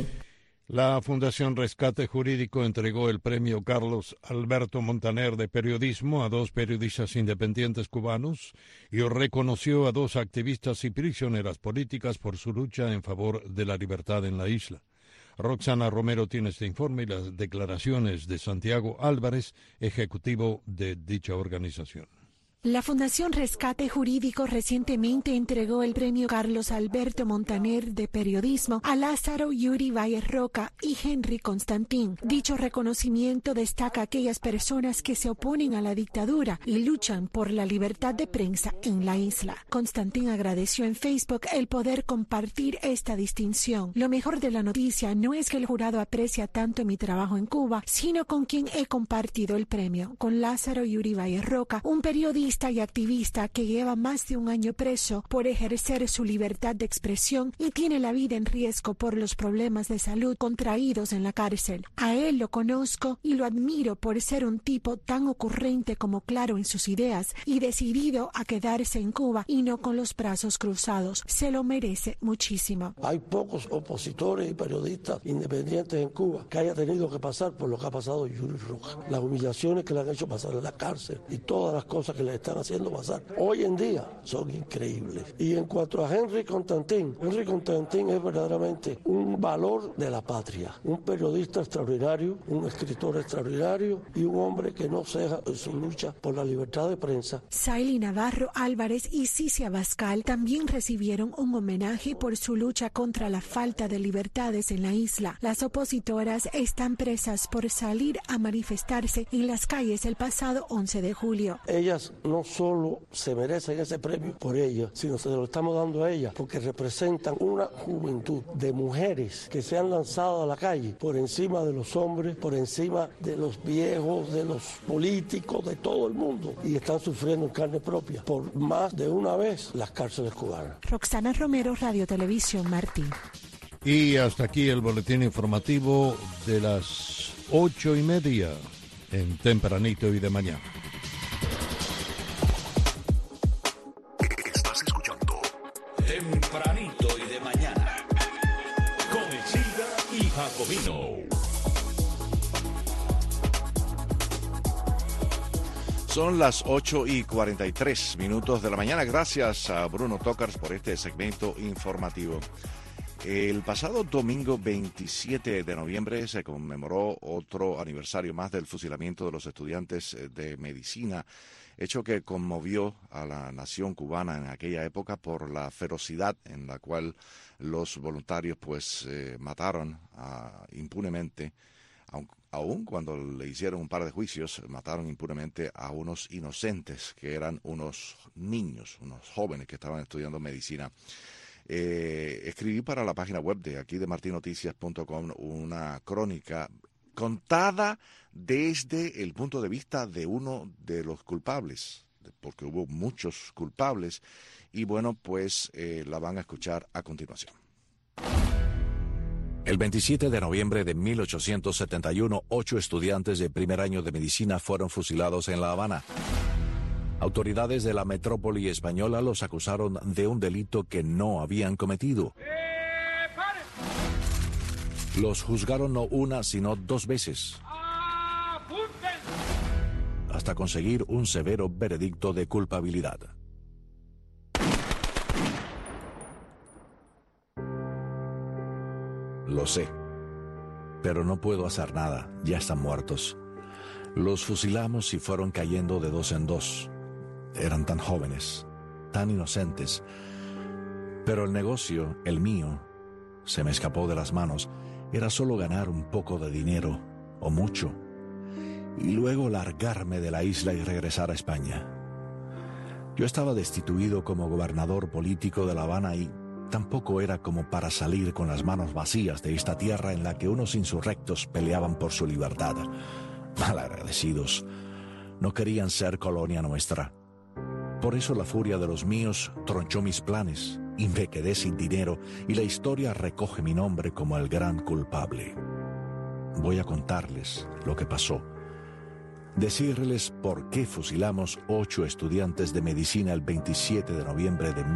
La Fundación Rescate Jurídico entregó el premio Carlos Alberto Montaner de periodismo a 2 periodistas independientes cubanos y reconoció a 2 activistas y prisioneras políticas por su lucha en favor de la libertad en la isla. Roxana Romero tiene este informe y las declaraciones de Santiago Álvarez, ejecutivo de dicha organización. La Fundación Rescate Jurídico recientemente entregó el premio Carlos Alberto Montaner de periodismo a Lázaro Yuri Valles Roca y Henry Constantín. Dicho reconocimiento destaca a aquellas personas que se oponen a la dictadura y luchan por la libertad de prensa en la isla. Constantín agradeció en Facebook el poder compartir esta distinción. Lo mejor de la noticia no es que el jurado aprecia tanto mi trabajo en Cuba, sino con quien he compartido el premio, con Lázaro Yuri Valles Roca, un periodista y activista que lleva más de un año preso por ejercer su libertad de expresión y tiene la vida en riesgo por los problemas de salud contraídos en la cárcel. A él lo conozco y lo admiro por ser un tipo tan ocurrente como claro en sus ideas y decidido a quedarse en Cuba y no con los brazos cruzados. Se lo merece muchísimo. Hay pocos opositores y periodistas independientes en Cuba que haya tenido que pasar por lo que ha pasado Yuri Roca. Las humillaciones que le han hecho pasar en la cárcel y todas las cosas que le están haciendo pasar hoy en día son increíbles. Y en cuanto a Henry Constantín es verdaderamente un valor de la patria, un periodista extraordinario, un escritor extraordinario y un hombre que no ceja en su lucha por la libertad de prensa. Saily Navarro Álvarez y Cici Abascal también recibieron un homenaje por su lucha contra la falta de libertades en la isla. Las opositoras están presas por salir a manifestarse en las calles el pasado 11 de julio. Ellas no solo se merecen ese premio por ellas, sino se lo estamos dando a ellas porque representan una juventud de mujeres que se han lanzado a la calle por encima de los hombres, por encima de los viejos, de los políticos, de todo el mundo, y están sufriendo en carne propia por más de una vez las cárceles cubanas. Roxana Romero, Radio Televisión Martín. Y hasta aquí el boletín informativo de las 8:30 en Tempranito y de Mañana. Tempranito y de Mañana, con Isilda y Jacobino. Son las 8:43 de la mañana. Gracias a Bruno Tocars por este segmento informativo. El pasado domingo 27 de noviembre se conmemoró otro aniversario más del fusilamiento de los estudiantes de medicina, hecho que conmovió a la nación cubana en aquella época por la ferocidad en la cual los voluntarios mataron impunemente, aun cuando le hicieron un par de juicios, mataron impunemente a unos inocentes que eran unos niños, unos jóvenes que estaban estudiando medicina. Escribí para la página web de aquí de martinoticias.com una crónica contada desde el punto de vista de uno de los culpables, porque hubo muchos culpables, Y bueno, pues la van a escuchar a continuación. El 27 de noviembre de 1871, 8 estudiantes de primer año de medicina fueron fusilados en La Habana. Autoridades de la metrópoli española los acusaron de un delito que no habían cometido. Los juzgaron no una, sino 2 veces, hasta conseguir un severo veredicto de culpabilidad. Lo sé, pero no puedo hacer nada, ya están muertos. Los fusilamos y fueron cayendo de 2 en 2. Eran tan jóvenes, tan inocentes. Pero el negocio, el mío, se me escapó de las manos. Era solo ganar un poco de dinero, o mucho, y luego largarme de la isla y regresar a España. Yo estaba destituido como gobernador político de La Habana y tampoco era como para salir con las manos vacías de esta tierra en la que unos insurrectos peleaban por su libertad. Malagradecidos, no querían ser colonia nuestra. Por eso la furia de los míos tronchó mis planes y me quedé sin dinero, y la historia recoge mi nombre como el gran culpable. Voy a contarles lo que pasó, decirles por qué fusilamos 8 estudiantes de medicina el 27 de noviembre de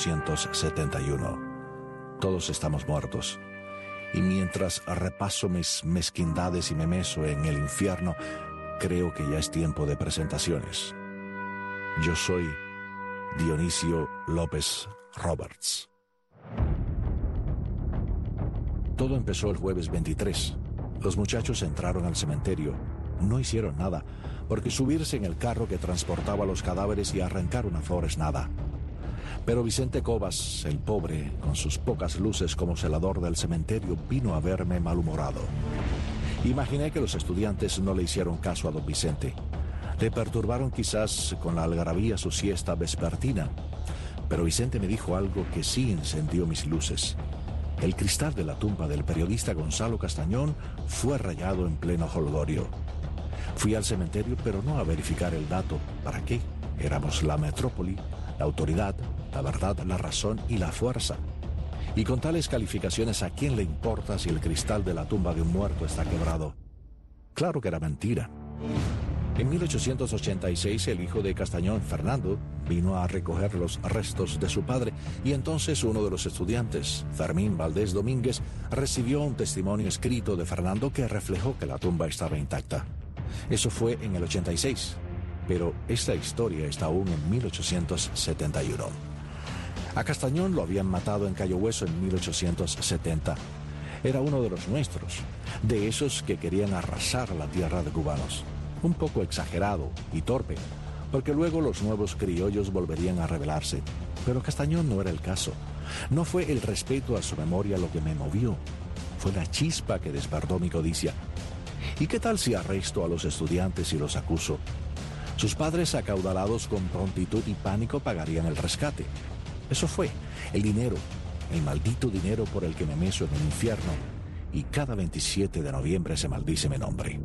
1871. Todos estamos muertos, y mientras repaso mis mezquindades y me meso en el infierno, creo que ya es tiempo de presentaciones. Yo soy Dionisio López Roberts. Todo empezó el jueves 23. Los muchachos entraron al cementerio. No hicieron nada, porque subirse en el carro que transportaba los cadáveres y arrancar una flor es nada. Pero Vicente Cobas, el pobre, con sus pocas luces como celador del cementerio, vino a verme malhumorado. Imaginé que los estudiantes no le hicieron caso a don Vicente. Le perturbaron quizás con la algarabía su siesta vespertina. Pero Vicente me dijo algo que sí encendió mis luces. El cristal de la tumba del periodista Gonzalo Castañón fue rayado en pleno jolgorio. Fui al cementerio, pero no a verificar el dato. ¿Para qué? Éramos la metrópoli, la autoridad, la verdad, la razón y la fuerza. Y con tales calificaciones, ¿a quién le importa si el cristal de la tumba de un muerto está quebrado? Claro que era mentira. En 1886, el hijo de Castañón, Fernando, vino a recoger los restos de su padre, y entonces uno de los estudiantes, Fermín Valdés Domínguez, recibió un testimonio escrito de Fernando que reflejó que la tumba estaba intacta. Eso fue en el 86, pero esta historia está aún en 1871. A Castañón lo habían matado en Cayo Hueso en 1870. Era uno de los nuestros, de esos que querían arrasar la tierra de cubanos. Un poco exagerado y torpe, porque luego los nuevos criollos volverían a rebelarse. Pero Castañón no era el caso. No fue el respeto a su memoria lo que me movió, fue la chispa que despertó mi codicia. ¿Y qué tal si arresto a los estudiantes y los acuso? Sus padres, acaudalados con prontitud y pánico, pagarían el rescate. Eso fue, el dinero, el maldito dinero por el que me meso en el infierno, y cada 27 de noviembre se maldice mi nombre.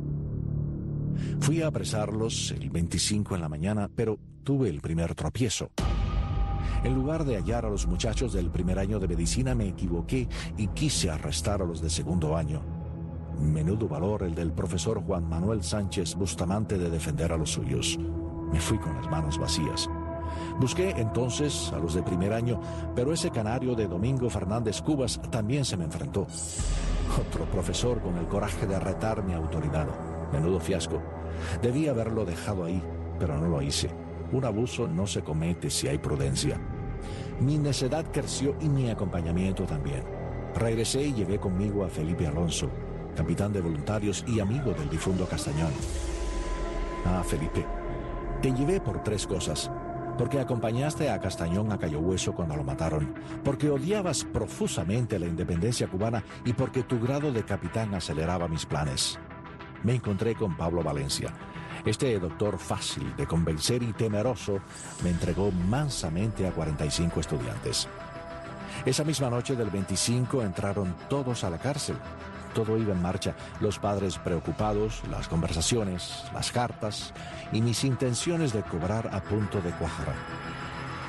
Fui a apresarlos el 25 en la mañana, pero tuve el primer tropiezo. En lugar de hallar a los muchachos del primer año de medicina, me equivoqué y quise arrestar a los de segundo año. Menudo valor el del profesor Juan Manuel Sánchez Bustamante de defender a los suyos. Me fui con las manos vacías. Busqué entonces a los de primer año, pero ese canario de Domingo Fernández Cubas también se me enfrentó. Otro profesor con el coraje de retar mi autoridad. Menudo fiasco. Debí haberlo dejado ahí, pero no lo hice. Un abuso no se comete si hay prudencia. Mi necedad creció y mi acompañamiento también. Regresé y llevé conmigo a Felipe Alonso, capitán de voluntarios y amigo del difunto Castañón. Ah, Felipe, te llevé por 3 cosas. Porque acompañaste a Castañón a Cayo Hueso cuando lo mataron, porque odiabas profusamente la independencia cubana y porque tu grado de capitán aceleraba mis planes. Me encontré con Pablo Valencia. Este doctor fácil de convencer y temeroso me entregó mansamente a 45 estudiantes. Esa misma noche del 25 entraron todos a la cárcel. Todo iba en marcha, los padres preocupados, las conversaciones, las cartas y mis intenciones de cobrar a punto de cuajar.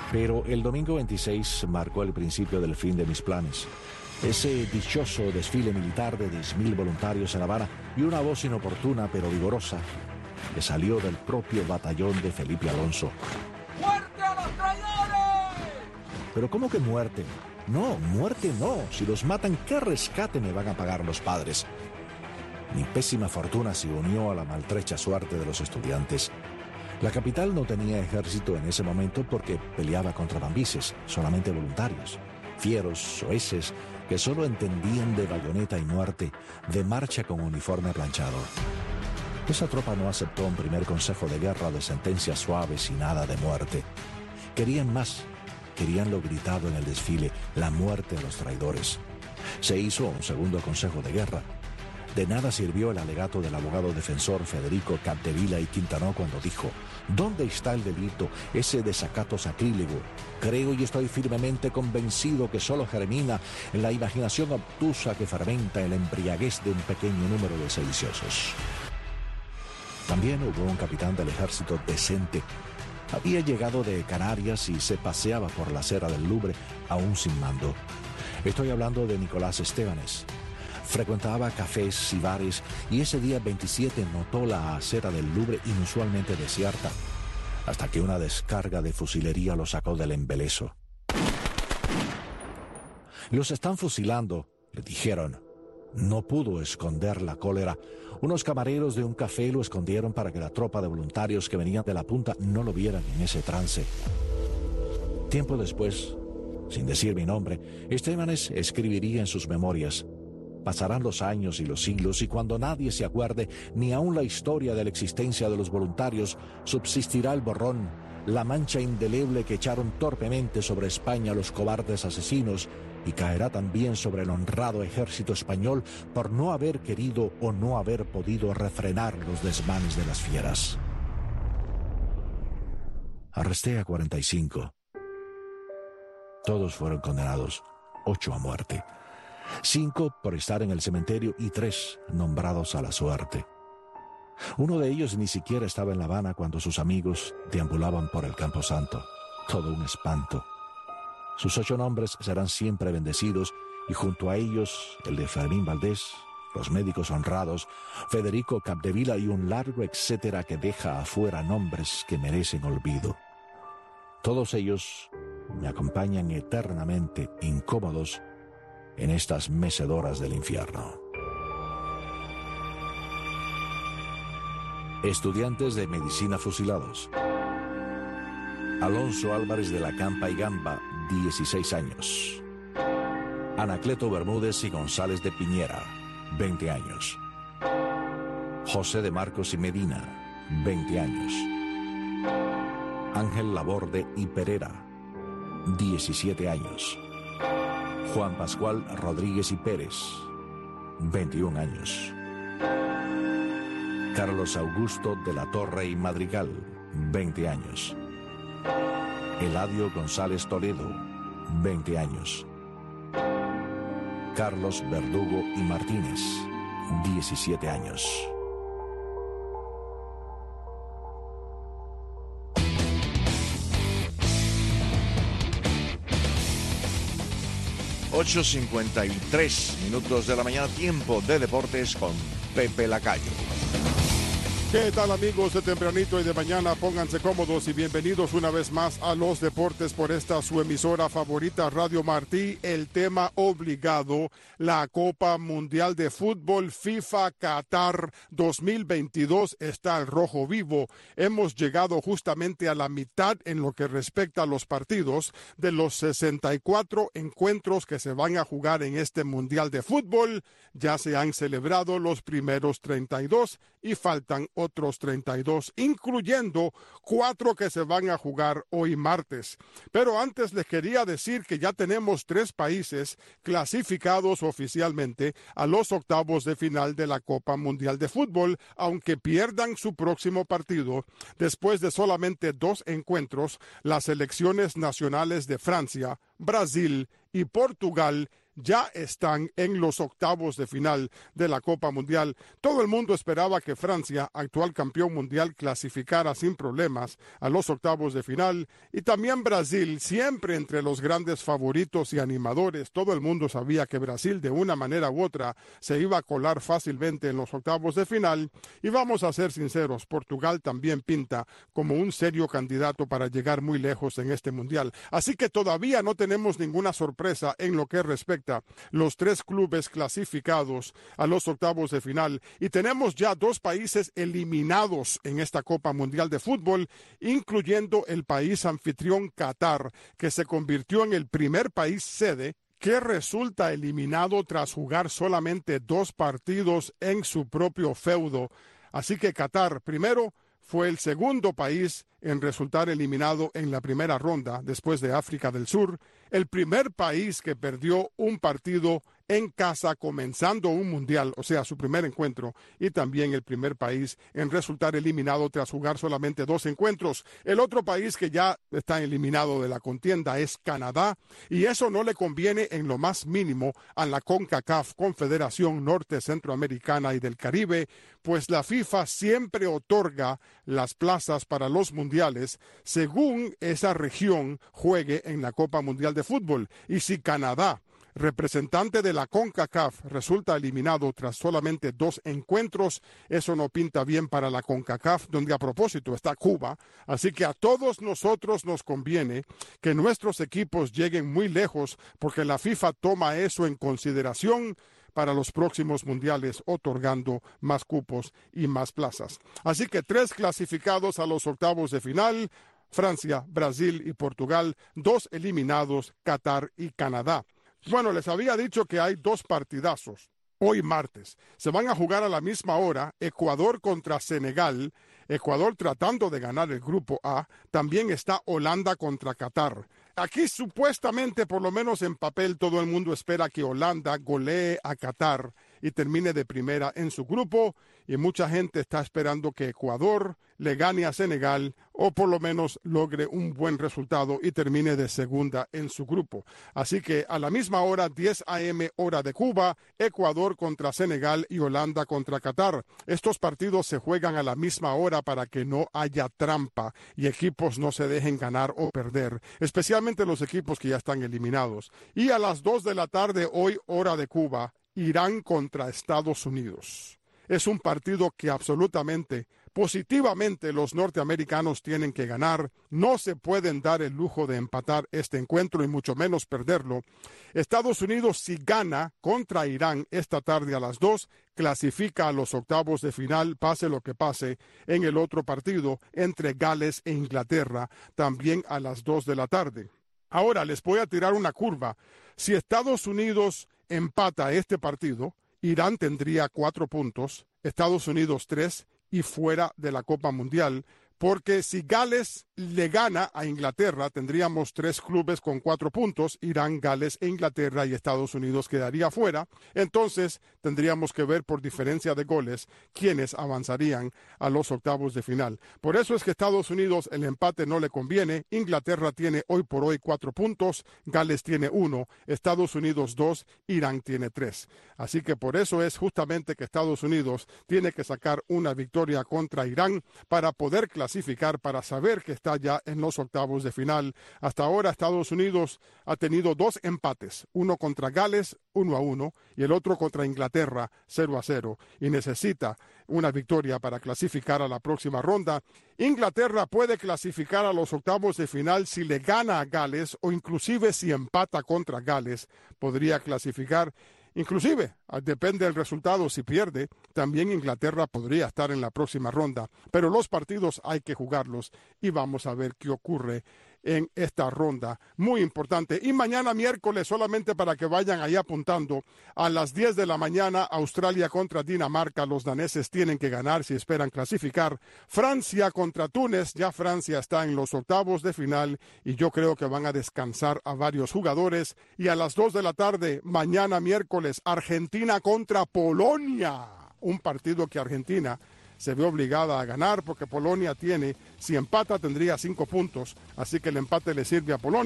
Pero el domingo 26 marcó el principio del fin de mis planes. Ese dichoso desfile militar de 10.000 voluntarios en La Habana y una voz inoportuna pero vigorosa que salió del propio batallón de Felipe Alonso. ¡Muerte a los traidores! ¿Pero cómo que muerte? No, muerte no. Si los matan, ¿qué rescate me van a pagar los padres? Mi pésima fortuna se unió a la maltrecha suerte de los estudiantes. La capital no tenía ejército en ese momento porque peleaba contra bambises, solamente voluntarios, fieros, soeces, que solo entendían de bayoneta y muerte, de marcha con uniforme planchado. Esa tropa no aceptó un primer consejo de guerra de sentencias suaves y nada de muerte. Querían más, querían lo gritado en el desfile, la muerte a los traidores. Se hizo un segundo consejo de guerra. De nada sirvió el alegato del abogado defensor Federico Capdevila y Quintanó cuando dijo: ¿dónde está el delito, ese desacato sacrílego? Creo y estoy firmemente convencido que solo germina en la imaginación obtusa que fermenta en la embriaguez de un pequeño número de sediciosos. También hubo un capitán del ejército decente. Había llegado de Canarias y se paseaba por la acera del Louvre aún sin mando. Estoy hablando de Nicolás Estebanes. Frecuentaba cafés y bares y ese día 27 notó la acera del Louvre inusualmente desierta, hasta que una descarga de fusilería lo sacó del embeleso. «Los están fusilando», le dijeron. No pudo esconder la cólera. Unos camareros de un café lo escondieron para que la tropa de voluntarios que venían de la punta no lo vieran en ese trance. Tiempo después, sin decir mi nombre, Estebanes escribiría en sus memorias: pasarán los años y los siglos y cuando nadie se acuerde, ni aun la historia de la existencia de los voluntarios, subsistirá el borrón, la mancha indeleble que echaron torpemente sobre España los cobardes asesinos, y caerá también sobre el honrado ejército español por no haber querido o no haber podido refrenar los desmanes de las fieras. Arresté a 45. Todos fueron condenados, 8 a muerte. 5 por estar en el cementerio y 3 nombrados a la suerte. Uno de ellos ni siquiera estaba en La Habana cuando sus amigos deambulaban por el Camposanto. Todo un espanto. Sus 8 nombres serán siempre bendecidos y junto a ellos el de Fermín Valdés, los médicos honrados, Federico Capdevila y un largo etcétera que deja afuera nombres que merecen olvido. Todos ellos me acompañan eternamente incómodos en estas mecedoras del infierno. Estudiantes de medicina fusilados. Alonso Álvarez de la Campa y Gamba, 16 años. Anacleto Bermúdez y González de Piñera, 20 años. José de Marcos y Medina, 20 años. Ángel Laborde y Pereira, 17 años. Juan Pascual Rodríguez y Pérez, 21 años. Carlos Augusto de la Torre y Madrigal, 20 años. Eladio González Toledo, 20 años. Carlos Verdugo y Martínez, 17 años. (8:53 de la mañana), tiempo de deportes con Pepe Lacayo. ¿Qué tal, amigos de tempranito y de mañana? Pónganse cómodos y bienvenidos una vez más a los deportes por esta su emisora favorita, Radio Martí. El tema obligado, la Copa Mundial de Fútbol FIFA Qatar 2022 está al rojo vivo. Hemos llegado justamente a la mitad en lo que respecta a los partidos de los 64 encuentros que se van a jugar en este Mundial de Fútbol. Ya se han celebrado los primeros 32 y faltan otros 32, incluyendo 4 que se van a jugar hoy martes. Pero antes les quería decir que ya tenemos 3 países clasificados oficialmente a los octavos de final de la Copa Mundial de Fútbol, aunque pierdan su próximo partido. Después de solamente 2 encuentros, las selecciones nacionales de Francia, Brasil y Portugal ya están en los octavos de final de la Copa Mundial. Todo el mundo esperaba que Francia, actual campeón mundial, clasificara sin problemas a los octavos de final, y también Brasil, siempre entre los grandes favoritos y animadores. Todo el mundo sabía que Brasil, de una manera u otra, se iba a colar fácilmente en los octavos de final, y vamos a ser sinceros, Portugal también pinta como un serio candidato para llegar muy lejos en este mundial. Así que todavía no tenemos ninguna sorpresa en lo que respecta los 3 clubes clasificados a los octavos de final, y tenemos ya 2 países eliminados en esta Copa Mundial de Fútbol, incluyendo el país anfitrión Qatar, que se convirtió en el primer país sede que resulta eliminado tras jugar solamente 2 partidos en su propio feudo. Así que Qatar, primero, fue el segundo país en resultar eliminado en la primera ronda, después de África del Sur, el primer país que perdió un partido en casa comenzando un mundial, o sea, su primer encuentro, y también el primer país en resultar eliminado tras jugar solamente 2 encuentros. El otro país que ya está eliminado de la contienda es Canadá, y eso no le conviene en lo más mínimo a la CONCACAF, Confederación Norte Centroamericana y del Caribe, pues la FIFA siempre otorga las plazas para los mundiales según esa región juegue en la Copa Mundial de Fútbol. Y si Canadá, representante de la CONCACAF, resulta eliminado tras solamente 2 encuentros, eso no pinta bien para la CONCACAF, donde a propósito está Cuba. Así que a todos nosotros nos conviene que nuestros equipos lleguen muy lejos, porque la FIFA toma eso en consideración para los próximos mundiales, otorgando más cupos y más plazas. Así que 3 clasificados a los octavos de final: Francia, Brasil y Portugal. 2 eliminados, Qatar y Canadá. Bueno, les había dicho que hay 2 partidazos. Hoy martes se van a jugar a la misma hora Ecuador contra Senegal. Ecuador tratando de ganar el grupo A. También está Holanda contra Qatar. Aquí supuestamente, por lo menos en papel, todo el mundo espera que Holanda golee a Qatar y termine de primera en su grupo, y mucha gente está esperando que Ecuador le gane a Senegal o por lo menos logre un buen resultado y termine de segunda en su grupo. Así que a la misma hora, 10 a.m. hora de Cuba, Ecuador contra Senegal y Holanda contra Qatar. Estos partidos se juegan a la misma hora para que no haya trampa y equipos no se dejen ganar o perder, especialmente los equipos que ya están eliminados. Y a las 2 de la tarde, hoy hora de Cuba, Irán contra Estados Unidos. Es un partido que absolutamente, positivamente, los norteamericanos tienen que ganar. No se pueden dar el lujo de empatar este encuentro y mucho menos perderlo. Estados Unidos, si gana contra Irán esta tarde a las 2, clasifica a los octavos de final, pase lo que pase, en el otro partido entre Gales e Inglaterra, también a las 2 de la tarde. Ahora les voy a tirar una curva. Si Estados Unidos empata este partido, Irán tendría 4 puntos, Estados Unidos 3 y fuera de la Copa Mundial, porque si Gales le gana a Inglaterra, tendríamos 3 clubes con 4 puntos, Irán, Gales e Inglaterra, y Estados Unidos quedaría fuera. Entonces tendríamos que ver por diferencia de goles quiénes avanzarían a los octavos de final. Por eso es que Estados Unidos el empate no le conviene. Inglaterra tiene hoy por hoy 4 puntos, Gales tiene 1, Estados Unidos 2, Irán tiene 3. Así que por eso es justamente que Estados Unidos tiene que sacar una victoria contra Irán para poder clasificar, para saber que está ya en los octavos de final. Hasta ahora Estados Unidos ha tenido 2 empates, uno contra Gales 1-1 y el otro contra Inglaterra 0-0, y necesita una victoria para clasificar a la próxima ronda. Inglaterra puede clasificar a los octavos de final si le gana a Gales, o inclusive si empata contra Gales podría clasificar. Inclusive, depende del resultado, si pierde, también Inglaterra podría estar en la próxima ronda. Pero los partidos hay que jugarlos y vamos a ver qué ocurre en esta ronda muy importante. Y mañana miércoles, solamente para que vayan ahí apuntando, a las 10 de la mañana, Australia contra Dinamarca. Los daneses tienen que ganar si esperan clasificar. Francia contra Túnez. Ya Francia está en los octavos de final y yo creo que van a descansar a varios jugadores. Y a las 2 de la tarde, mañana miércoles, Argentina contra Polonia. Un partido que Argentina se ve obligada a ganar porque Polonia tiene, si empata tendría 5 puntos, así que el empate le sirve a Polonia.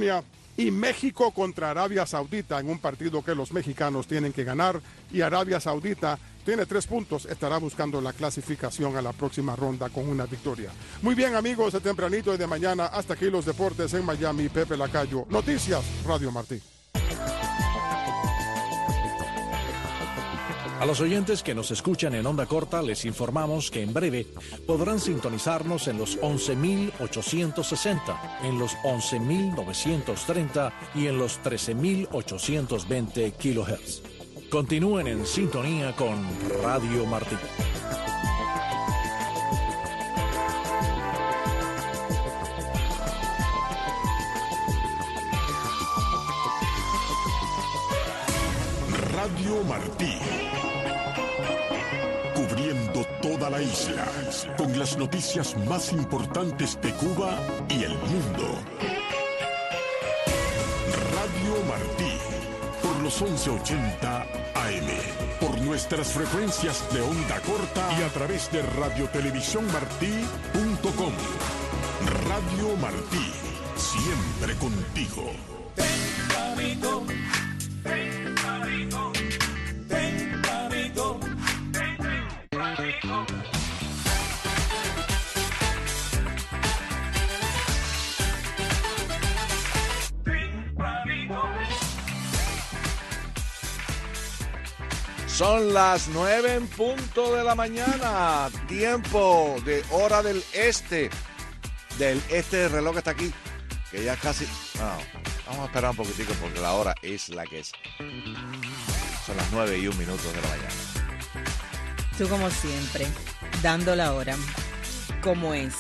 Y México contra Arabia Saudita en un partido que los mexicanos tienen que ganar. Y Arabia Saudita tiene 3 puntos, estará buscando la clasificación a la próxima ronda con una victoria. Muy bien, amigos, de tempranito y de mañana, hasta aquí los deportes en Miami. Pepe Lacayo, Noticias Radio Martí. A los oyentes que nos escuchan en onda corta les informamos que en breve podrán sintonizarnos en los 11.860, en los 11.930 y en los 13.820 kHz. Continúen en sintonía con Radio Martí. Radio Martí. Cubriendo toda la isla, con las noticias más importantes de Cuba y el mundo. Radio Martí, por los 1180 AM, por nuestras frecuencias de onda corta y a través de radiotelevisiónmartí.com. Radio Martí, siempre contigo. Tempranito, tempranito, tempranito, tempranito. Son las 9 en punto de la mañana, tiempo de hora del este. Del este el reloj está aquí, que ya casi... No, vamos a esperar un poquitico porque la hora es la que es. Son las 9:01 de la mañana. Tú como siempre, dando la hora, cómo es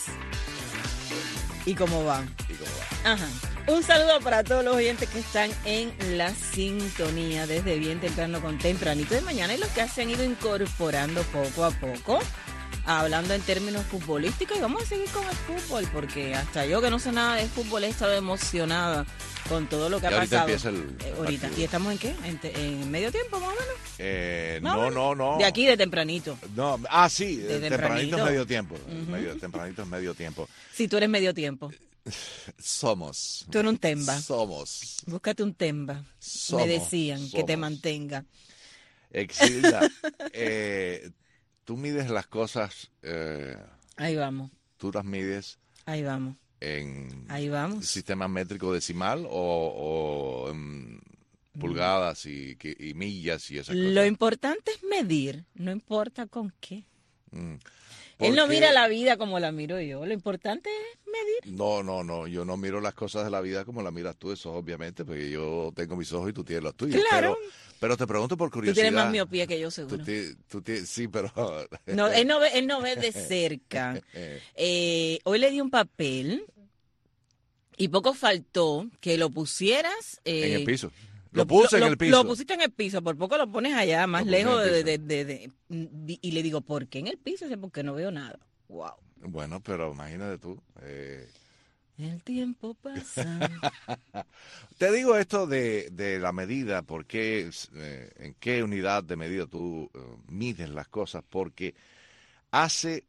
y cómo va. Ajá. Un saludo para todos los oyentes que están en la sintonía desde bien temprano con tempranito de mañana y los que se han ido incorporando poco a poco, hablando en términos futbolísticos, y vamos a seguir con el fútbol porque hasta yo que no sé nada de fútbol he estado emocionada con todo lo que ha pasado. Ahorita. ¿Y estamos en qué? ¿En medio tiempo más o menos? No. De aquí de tempranito. No, sí, de tempranito es medio tiempo. Tempranito es medio tiempo. Si tú eres medio tiempo. Somos. Tú eres un temba. Somos. Búscate un temba. Me decían que te mantenga. Exilda, tú mides las cosas. Ahí vamos. Tú las mides. Ahí vamos. Ahí vamos. ¿Sistema métrico decimal o en pulgadas y millas y esas cosas? Lo importante es medir, no importa con qué. Él no mira la vida como la miro yo, lo importante es medir. No, yo no miro las cosas de la vida como las miras tú, eso obviamente, porque yo tengo mis ojos y tú tienes los tuyos. Claro. Pero te pregunto por curiosidad. Tú tienes más miopía que yo, seguro. Sí, pero... No, él no ve de cerca. Hoy le di un papel y poco faltó que lo pusieras... en el piso. Lo puse en el piso. Lo pusiste en el piso, por poco lo pones allá, más lejos y le digo, ¿por qué en el piso? Porque no veo nada. Wow. Bueno, pero imagínate tú. El tiempo pasa. Te digo esto de la medida, porque en qué unidad de medida tú mides las cosas, porque hace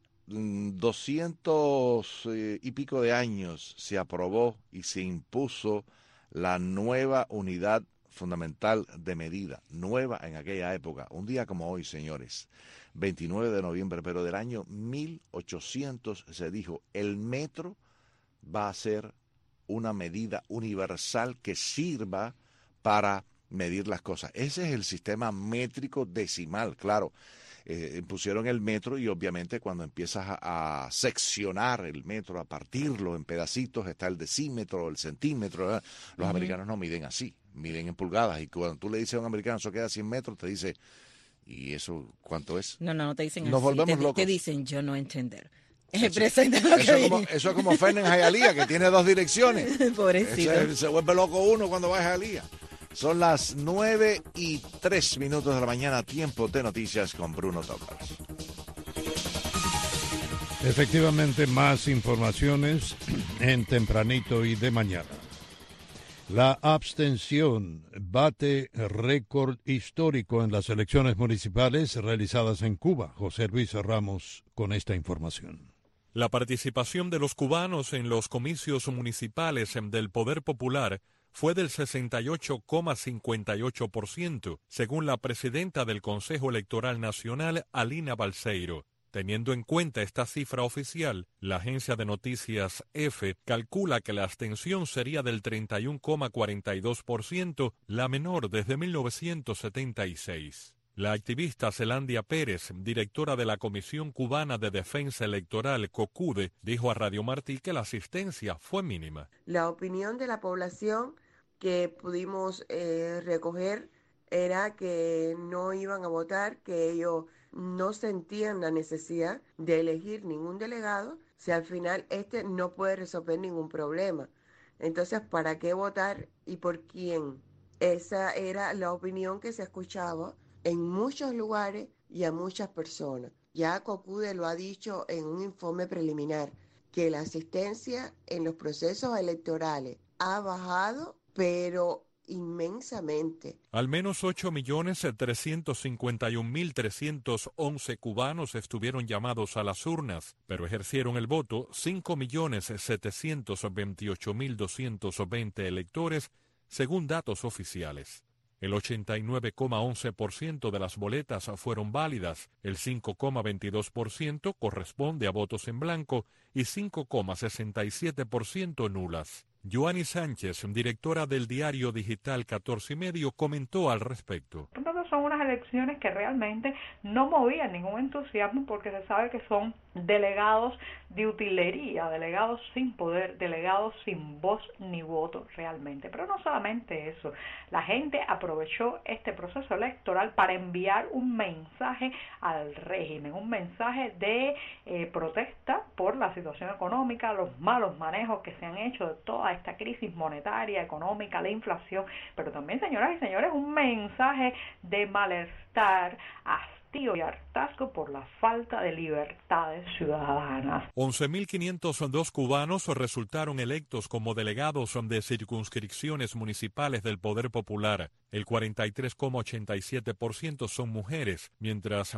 200 y pico de años se aprobó y se impuso la nueva unidad fundamental de medida, nueva en aquella época, un día como hoy, señores, 29 de noviembre, pero del año 1800 se dijo, el metro va a ser una medida universal que sirva para medir las cosas. Ese es el sistema métrico decimal, claro. Impusieron el metro y obviamente cuando empiezas a seccionar el metro, a partirlo en pedacitos, está el decímetro, el centímetro, ¿verdad? Los americanos no miden así, miden en pulgadas, y cuando tú le dices a un americano eso queda 100 metros, te dice, ¿y eso cuánto es? No te dicen Nos así, volvemos locos. Te dicen yo no entender. Eso es como Fernández en Hialeah, que tiene 2 direcciones. Pobrecito. Se vuelve loco uno cuando va a Hialeah. Son las 9:03 de la mañana, tiempo de noticias con Bruno Topas. Efectivamente, más informaciones en tempranito y de mañana. La abstención bate récord histórico en las elecciones municipales realizadas en Cuba. José Luis Ramos con esta información. La participación de los cubanos en los comicios municipales del Poder Popular fue del 68,58%, según la presidenta del Consejo Electoral Nacional, Alina Balseiro. Teniendo en cuenta esta cifra oficial, la agencia de noticias EFE calcula que la abstención sería del 31,42%, la menor desde 1976. La activista Zelandia Pérez, directora de la Comisión Cubana de Defensa Electoral, COCUDE, dijo a Radio Martí que la asistencia fue mínima. La opinión de la población que pudimos recoger era que no iban a votar, que ellos no sentían la necesidad de elegir ningún delegado, si al final no puede resolver ningún problema. Entonces, ¿para qué votar y por quién? Esa era la opinión que se escuchaba en muchos lugares y a muchas personas. Ya COCUDE lo ha dicho en un informe preliminar, que la asistencia en los procesos electorales ha bajado, pero inmensamente. Al menos 8.351.311 cubanos estuvieron llamados a las urnas, pero ejercieron el voto 5.728.220 electores, según datos oficiales. El 89,11% de las boletas fueron válidas, el 5,22% corresponde a votos en blanco y 5,67% nulas. Joanny Sánchez, directora del diario digital 14 y Medio, comentó al respecto. Son unas elecciones que realmente no movían ningún entusiasmo porque se sabe que son delegados de utilería, delegados sin poder, delegados sin voz ni voto realmente. Pero no solamente eso, la gente aprovechó este proceso electoral para enviar un mensaje al régimen, un mensaje de protesta por la situación económica, los malos manejos que se han hecho de toda esta crisis monetaria, económica, la inflación, pero también, señoras y señores, un mensaje de malestar, hastío y hartazgo por la falta de libertades ciudadanas. 11.502 cubanos resultaron electos como delegados de circunscripciones municipales del Poder Popular. El 43,87% son mujeres, mientras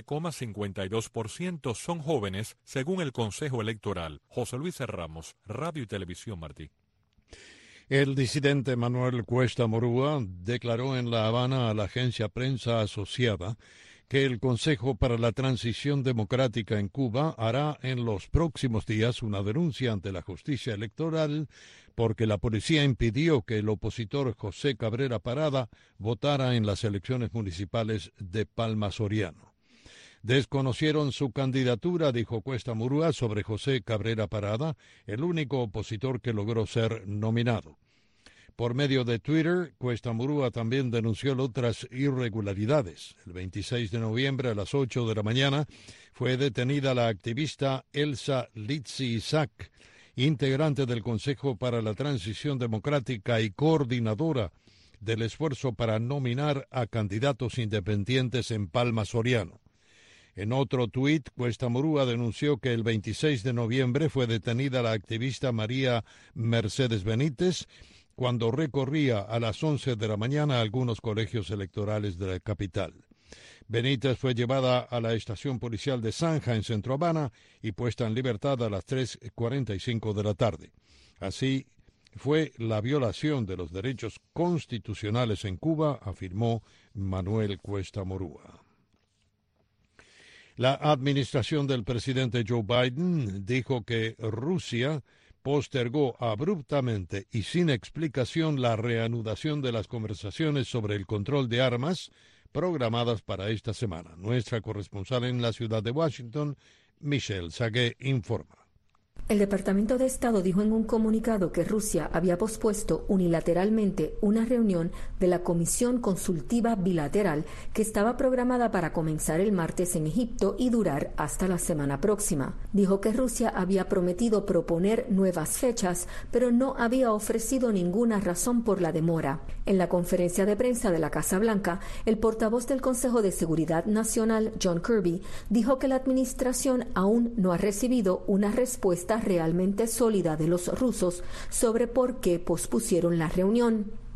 12,52% son jóvenes, según el Consejo Electoral. José Luis Ramos, Radio y Televisión Martí. El disidente Manuel Cuesta Morúa declaró en La Habana a la agencia Prensa Asociada que el Consejo para la Transición Democrática en Cuba hará en los próximos días una denuncia ante la justicia electoral porque la policía impidió que el opositor José Cabrera Parada votara en las elecciones municipales de Palma Soriano. Desconocieron su candidatura, dijo Cuesta Morúa, sobre José Cabrera Parada, el único opositor que logró ser nominado. Por medio de Twitter, Cuesta Morúa también denunció otras irregularidades. El 26 de noviembre a las 8 de la mañana fue detenida la activista Elsa Litsi Isaac, integrante del Consejo para la Transición Democrática y coordinadora del esfuerzo para nominar a candidatos independientes en Palma Soriano. En otro tuit, Cuesta Morúa denunció que el 26 de noviembre fue detenida la activista María Mercedes Benítez cuando recorría a las 11 de la mañana algunos colegios electorales de la capital. Benítez fue llevada a la estación policial de Zanja en Centro Habana y puesta en libertad a las 3:45 de la tarde. Así fue la violación de los derechos constitucionales en Cuba, afirmó Manuel Cuesta Morúa. La administración del presidente Joe Biden dijo que Rusia postergó abruptamente y sin explicación la reanudación de las conversaciones sobre el control de armas programadas para esta semana. Nuestra corresponsal en la ciudad de Washington, Michelle Sagué, informa. El Departamento de Estado dijo en un comunicado que Rusia había pospuesto unilateralmente una reunión de la Comisión Consultiva Bilateral que estaba programada para comenzar el martes en Egipto y durar hasta la semana próxima. Dijo que Rusia había prometido proponer nuevas fechas, pero no había ofrecido ninguna razón por la demora. En la conferencia de prensa de la Casa Blanca, el portavoz del Consejo de Seguridad Nacional, John Kirby, dijo que la administración aún no ha recibido una respuesta realmente sólida de los rusos sobre por qué pospusieron la reunión.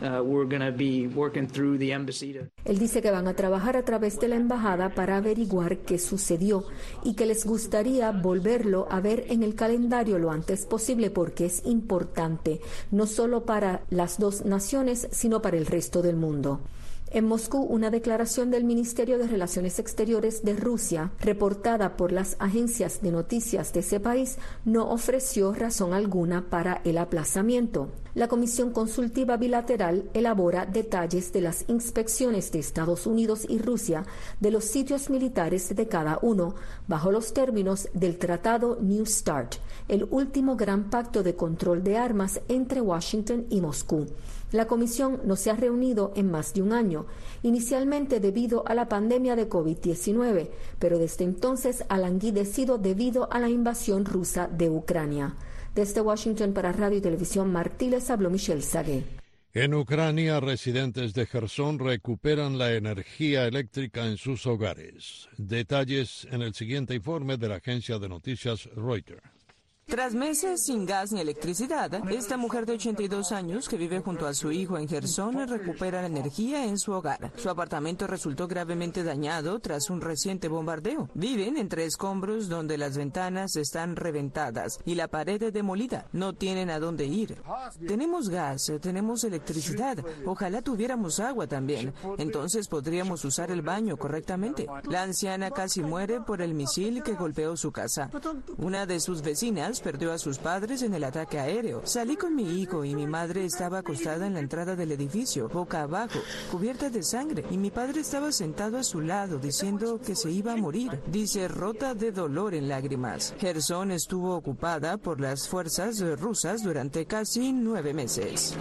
Él dice que van a trabajar a través de la embajada para averiguar qué sucedió y que les gustaría volverlo a ver en el calendario lo antes posible porque es importante, no solo para las dos naciones, sino para el resto del mundo. En Moscú, una declaración del Ministerio de Relaciones Exteriores de Rusia, reportada por las agencias de noticias de ese país, no ofreció razón alguna para el aplazamiento. La Comisión Consultiva Bilateral elabora detalles de las inspecciones de Estados Unidos y Rusia de los sitios militares de cada uno, bajo los términos del Tratado New START, el último gran pacto de control de armas entre Washington y Moscú. La comisión no se ha reunido en más de un año, inicialmente debido a la pandemia de COVID-19, pero desde entonces ha languidecido debido a la invasión rusa de Ucrania. Desde Washington para Radio y Televisión Martí les habló Michelle Sagué. En Ucrania, residentes de Jersón recuperan la energía eléctrica en sus hogares. Detalles en el siguiente informe de la agencia de noticias Reuters. Tras meses sin gas ni electricidad, esta mujer de 82 años que vive junto a su hijo en Jersón recupera la energía en su hogar. Su apartamento resultó gravemente dañado tras un reciente bombardeo. Viven entre escombros donde las ventanas están reventadas y la pared demolida. No tienen a dónde ir. Tenemos gas, tenemos electricidad. Ojalá tuviéramos agua también. Entonces podríamos usar el baño correctamente. La anciana casi muere por el misil que golpeó su casa. Una de sus vecinas perdió a sus padres en el ataque aéreo. Salí con mi hijo y mi madre estaba acostada en la entrada del edificio, boca abajo, cubierta de sangre, y mi padre estaba sentado a su lado diciendo que se iba a morir. Dice, rota de dolor en lágrimas. Jersón estuvo ocupada por las fuerzas rusas durante casi 9 meses.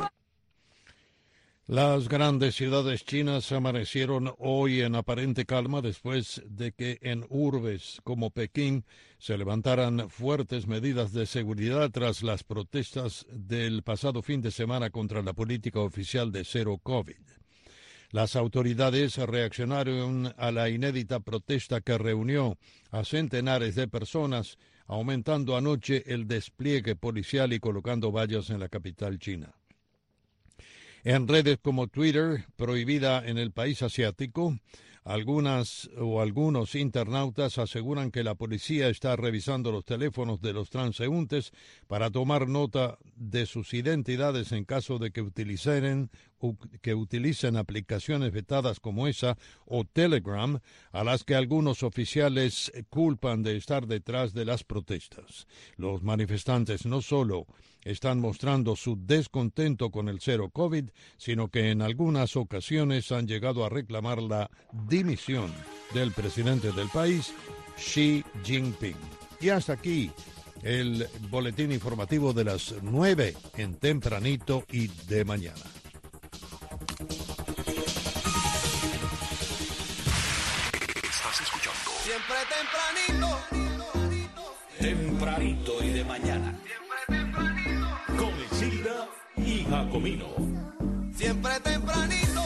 Las grandes ciudades chinas amanecieron hoy en aparente calma después de que en urbes como Pekín se levantaran fuertes medidas de seguridad tras las protestas del pasado fin de semana contra la política oficial de cero COVID. Las autoridades reaccionaron a la inédita protesta que reunió a centenares de personas, aumentando anoche el despliegue policial y colocando vallas en la capital china. En redes como Twitter, prohibida en el país asiático, algunos internautas aseguran que la policía está revisando los teléfonos de los transeúntes para tomar nota de sus identidades en caso de que utilicen aplicaciones vetadas como esa o Telegram, a las que algunos oficiales culpan de estar detrás de las protestas. Los manifestantes no solo están mostrando su descontento con el cero COVID, sino que en algunas ocasiones han llegado a reclamar la dimisión del presidente del país, Xi Jinping. Y hasta aquí el boletín informativo de las 9 en Tempranito y de mañana. Estás escuchando Siempre Tempranito y de mañana. Con Isilda y Jacomino. Siempre tempranito.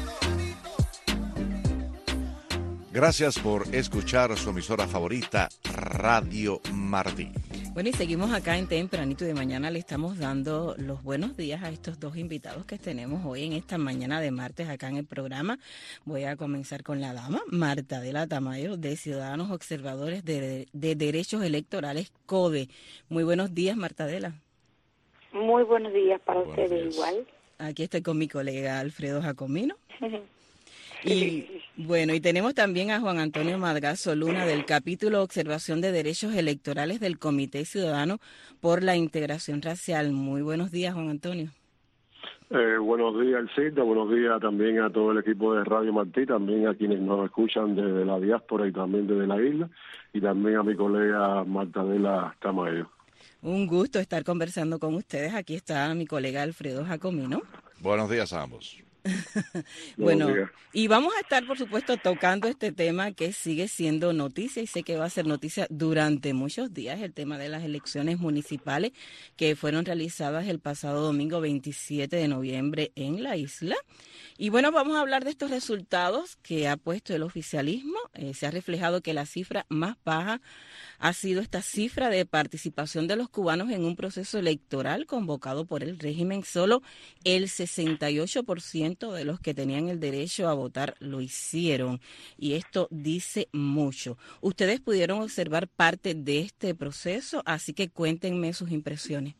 Gracias por escuchar su emisora favorita, Radio Martí. Bueno, y seguimos acá en Tempranito y de mañana. Le estamos dando los buenos días a estos dos invitados que tenemos hoy en esta mañana de martes acá en el programa. Voy a comenzar con la dama, Martadela Tamayo, de Ciudadanos Observadores de Derechos Electorales, CODE. Muy buenos días, Martadela. Muy buenos días para ustedes igual. Aquí estoy con mi colega Alfredo Jacomino. Y bueno, y tenemos también a Juan Antonio Madrazo Luna del capítulo Observación de Derechos Electorales del Comité Ciudadano por la Integración Racial. Muy buenos días, Juan Antonio. Buenos días, Isilda. Buenos días también a todo el equipo de Radio Martí, también a quienes nos escuchan desde la diáspora y también desde la isla, y también a mi colega Martadela Tamayo. Un gusto estar conversando con ustedes. Aquí está mi colega Alfredo Jacomino. Buenos días a ambos. Bueno, y vamos a estar, por supuesto, tocando este tema que sigue siendo noticia y sé que va a ser noticia durante muchos días, el tema de las elecciones municipales que fueron realizadas el pasado domingo 27 de noviembre en la isla. Y bueno, vamos a hablar de estos resultados que ha puesto el oficialismo se ha reflejado que la cifra más baja ha sido esta cifra de participación de los cubanos en un proceso electoral convocado por el régimen. Solo el 68% de los que tenían el derecho a votar lo hicieron, y esto dice mucho. Ustedes pudieron observar parte de este proceso, así que cuéntenme sus impresiones.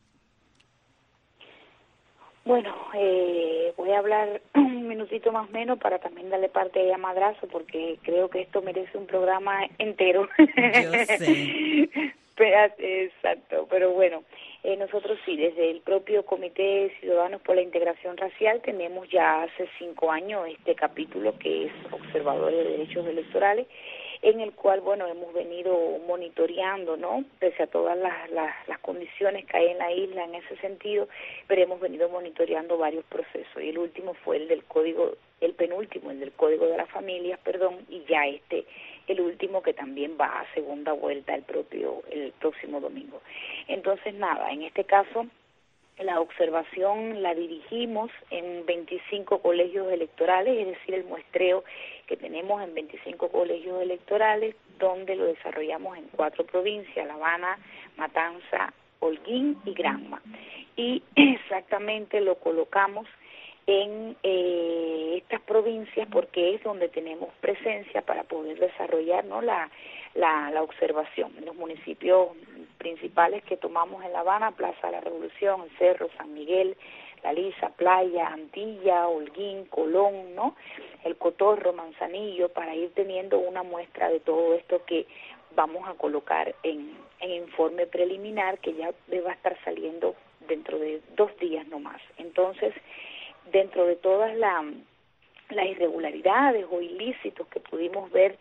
Bueno, voy a hablar un minutito más o menos para también darle parte a Madrazo, porque creo que esto merece un programa entero. Yo sé. Exacto, pero bueno, nosotros sí, desde el propio Comité Ciudadanos por la Integración Racial tenemos ya hace 5 años este capítulo que es Observadores de Derechos Electorales, en el cual, bueno, hemos venido monitoreando, ¿no?, pese a todas las condiciones que hay en la isla en ese sentido, pero hemos venido monitoreando varios procesos, y el último fue el del penúltimo, el del Código de las Familias, y ya el último, que también va a segunda vuelta el próximo domingo. Entonces, nada, en este caso, la observación la dirigimos en 25 colegios electorales, es decir, el muestreo que tenemos en 25 colegios electorales, donde lo desarrollamos en 4 provincias, La Habana, Matanza, Holguín y Granma. Y exactamente lo colocamos en estas provincias porque es donde tenemos presencia para poder desarrollar, ¿no?, la observación. En los municipios principales que tomamos en La Habana: Plaza de la Revolución, El Cerro, San Miguel, La Lisa, Playa, Antilla, Holguín, Colón, ¿no?, El Cotorro, Manzanillo, para ir teniendo una muestra de todo esto que vamos a colocar en informe preliminar, que ya va a estar saliendo dentro de 2 días nomás. Entonces, dentro de todas las irregularidades o ilícitos que pudimos ver,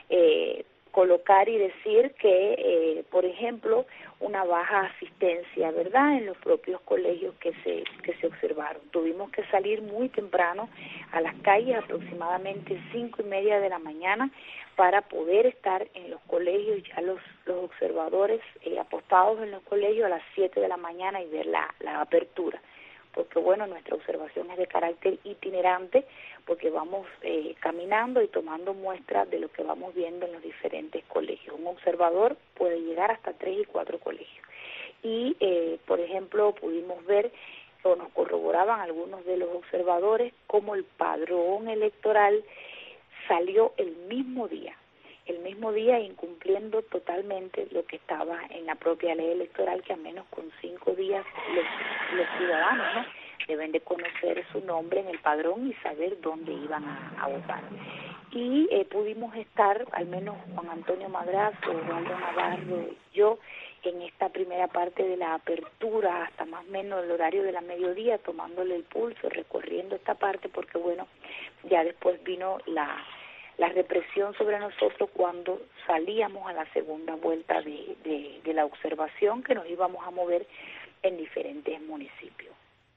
colocar y decir que, por ejemplo, una baja asistencia, ¿verdad?, en los propios colegios que se observaron. Tuvimos que salir muy temprano a las calles, aproximadamente 5:30 de la mañana, para poder estar en los colegios, ya los observadores apostados en los colegios a las 7 de la mañana y ver la apertura. Porque, bueno, nuestra observación es de carácter itinerante, porque vamos caminando y tomando muestras de lo que vamos viendo en los diferentes colegios. Un observador puede llegar hasta 3 y 4 colegios. Y, por ejemplo, pudimos ver, o nos corroboraban algunos de los observadores, cómo el padrón electoral salió el mismo día, incumpliendo totalmente lo que estaba en la propia ley electoral, que al menos con 5 días los ciudadanos, ¿no?, deben de conocer su nombre en el padrón y saber dónde iban a votar. Y pudimos estar, al menos Juan Antonio Madrazo, Osvaldo Navarro y yo, en esta primera parte de la apertura, hasta más o menos el horario de la mediodía, tomándole el pulso, recorriendo esta parte, porque, bueno, ya después vino la represión sobre nosotros cuando salíamos a la segunda vuelta de la observación, que nos íbamos a mover en diferentes municipios.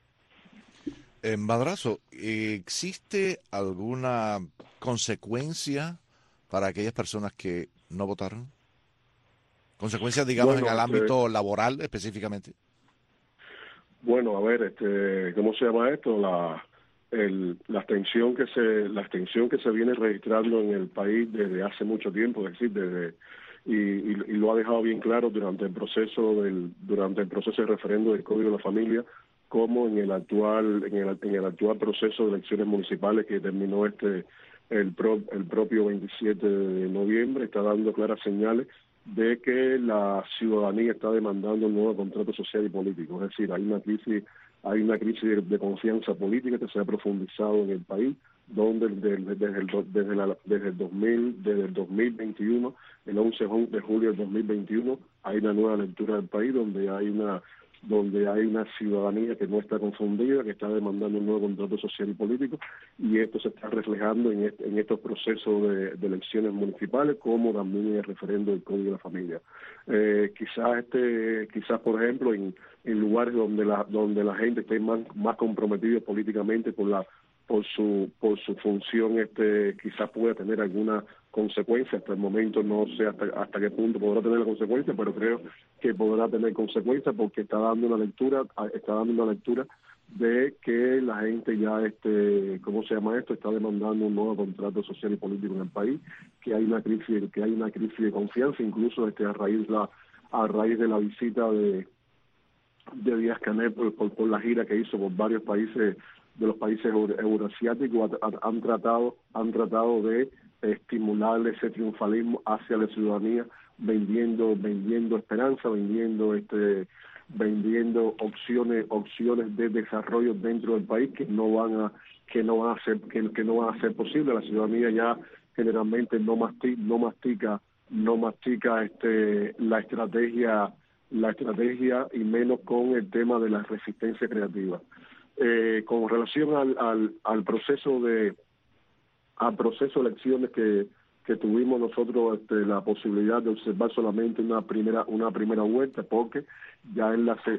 Madrazo, ¿existe alguna consecuencia para aquellas personas que no votaron? ¿Consecuencias, digamos, en el ámbito laboral específicamente? Bueno, a ver, ¿cómo se llama esto? La extensión que se viene registrando en el país desde hace mucho tiempo, es decir, y lo ha dejado bien claro durante el proceso de referendo del Código de la Familia, como en el actual proceso de elecciones municipales que terminó el propio 27 de noviembre, está dando claras señales de que la ciudadanía está demandando un nuevo contrato social y político. Es decir, hay una crisis de confianza política que se ha profundizado en el país, donde desde el 2021, el 11 de julio del 2021, hay una nueva lectura del país donde hay una ciudadanía que no está confundida, que está demandando un nuevo contrato social y político, y esto se está reflejando en estos procesos de elecciones municipales, como también en el referendo del Código de la Familia. Quizás por ejemplo en lugares donde la gente esté más comprometida políticamente por su función, quizás pueda tener alguna consecuencia. Hasta el momento no sé hasta qué punto podrá tener la consecuencia, pero creo que podrá tener consecuencias porque está dando una lectura de que la gente ya, ¿cómo se llama esto? Está demandando un nuevo contrato social y político en el país, que hay una crisis de confianza, incluso a raíz de la visita de Díaz-Canel por la gira que hizo por varios países de los países euroasiáticos, han tratado de estimular ese triunfalismo hacia la ciudadanía, vendiendo esperanza, vendiendo opciones de desarrollo dentro del país que no van a ser posible. La ciudadanía ya generalmente no mastica la estrategia y menos con el tema de la resistencia creativa. Con relación al proceso de elecciones que tuvimos nosotros la posibilidad de observar solamente una primera vuelta, porque ya en los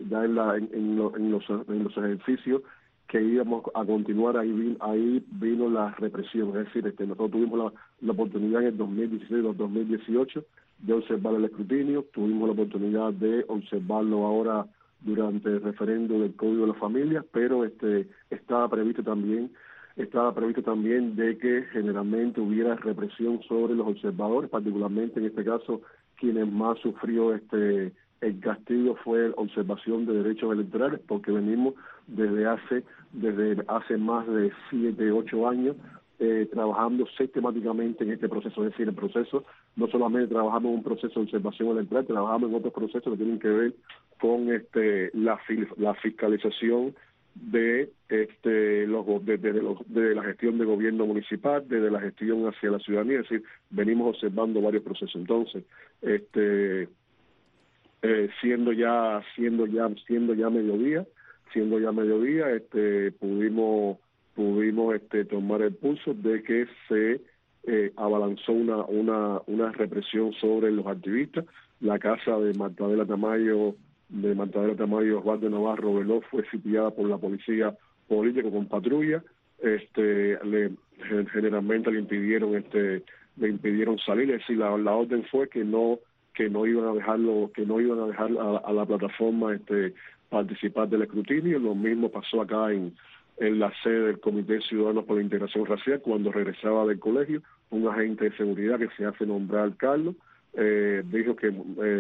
ejercicios que íbamos a continuar ahí vino la represión. Es decir, nosotros tuvimos la oportunidad en el 2016 o 2018 de observar el escrutinio, tuvimos la oportunidad de observarlo ahora durante el referendo del Código de la Familia, pero estaba previsto también de que generalmente hubiera represión sobre los observadores, particularmente en este caso quienes más sufrió el castigo fue la observación de derechos electorales, porque venimos desde hace más de 7, 8 años trabajando sistemáticamente en este proceso. Es decir, el proceso, no solamente trabajamos en un proceso de observación electoral, trabajamos en otros procesos que tienen que ver con la fiscalización de la gestión de gobierno municipal, desde la gestión hacia la ciudadanía. Es decir, venimos observando varios procesos. Entonces, siendo ya mediodía, pudimos tomar el pulso de que se abalanzó una represión sobre los activistas. La casa de Martadela Tamayo Osvaldo Navarro Veloz fue sitiada por la policía política con patrulla. Generalmente le impidieron salir. Es decir, la orden fue que no iban a dejar a la plataforma participar del escrutinio. Lo mismo pasó acá en la sede del Comité Ciudadanos por la Integración Racial. Cuando regresaba del colegio, un agente de seguridad que se hace nombrar Carlos dijo que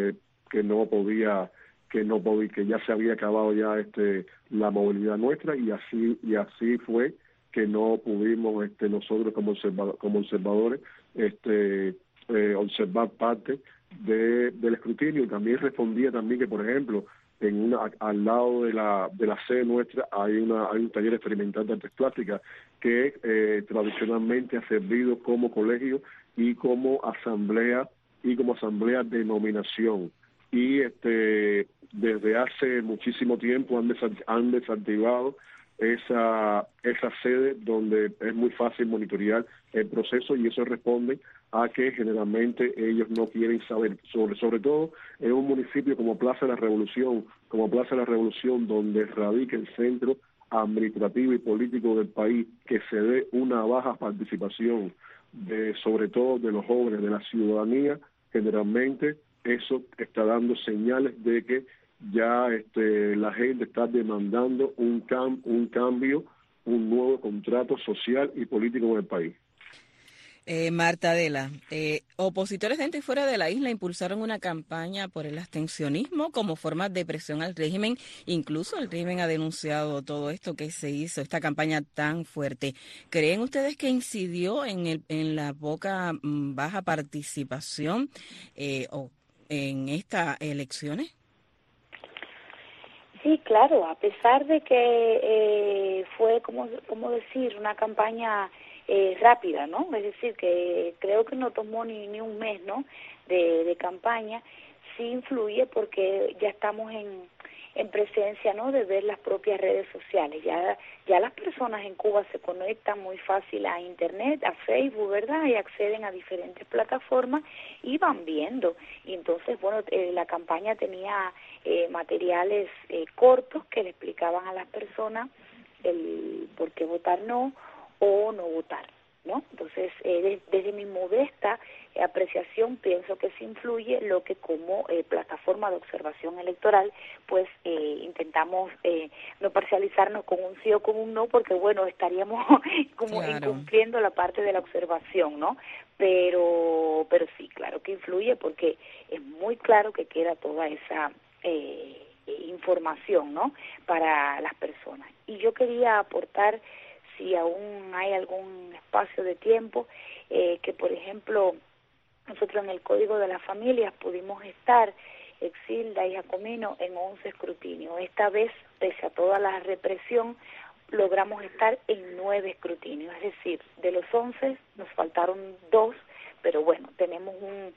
ya se había acabado ya la movilidad nuestra, y así fue que no pudimos nosotros como observadores observar parte del escrutinio. Y también respondía también que, por ejemplo, al lado de la sede nuestra hay un taller experimental de artes plásticas que tradicionalmente ha servido como colegio y como asamblea de nominación, y desde hace muchísimo tiempo han desactivado esa sede donde es muy fácil monitorear el proceso, y eso responde a que generalmente ellos no quieren saber, sobre todo en un municipio como Plaza de la Revolución, donde radica el centro administrativo y político del país, que se dé una baja participación sobre todo de los jóvenes, de la ciudadanía. Generalmente eso está dando señales de que ya la gente está demandando un cambio, un nuevo contrato social y político en el país. Martadela, opositores dentro y fuera de la isla impulsaron una campaña por el abstencionismo como forma de presión al régimen. Incluso el régimen ha denunciado todo esto que se hizo, esta campaña tan fuerte. ¿Creen ustedes que incidió en la baja participación en estas elecciones? Sí, claro, a pesar de que fue, como decir, una campaña rápida, ¿no? Es decir, que creo que no tomó ni un mes, ¿no?, de campaña. Sí influye porque ya estamos en presencia, ¿no?, de ver las propias redes sociales. Ya las personas en Cuba se conectan muy fácil a Internet, a Facebook, ¿verdad?, y acceden a diferentes plataformas y van viendo. Y entonces, bueno, la campaña tenía materiales cortos que le explicaban a las personas el por qué votar no o no votar, ¿no? Entonces, desde mi modesta apreciación pienso que sí influye, lo que como plataforma de observación electoral pues intentamos no parcializarnos con un sí o con un no, porque bueno, estaríamos como incumpliendo la parte de la observación, ¿no? Pero sí, claro que influye, porque es muy claro que queda toda esa información, ¿no?, para las personas. Y yo quería aportar, si aún hay algún espacio de tiempo, que por ejemplo nosotros en el Código de las Familias pudimos estar, Exilda y Jacomino, en 11 escrutinios. Esta vez, pese a toda la represión, logramos estar en 9 escrutinios, es decir, de los 11 nos faltaron 2, pero bueno, tenemos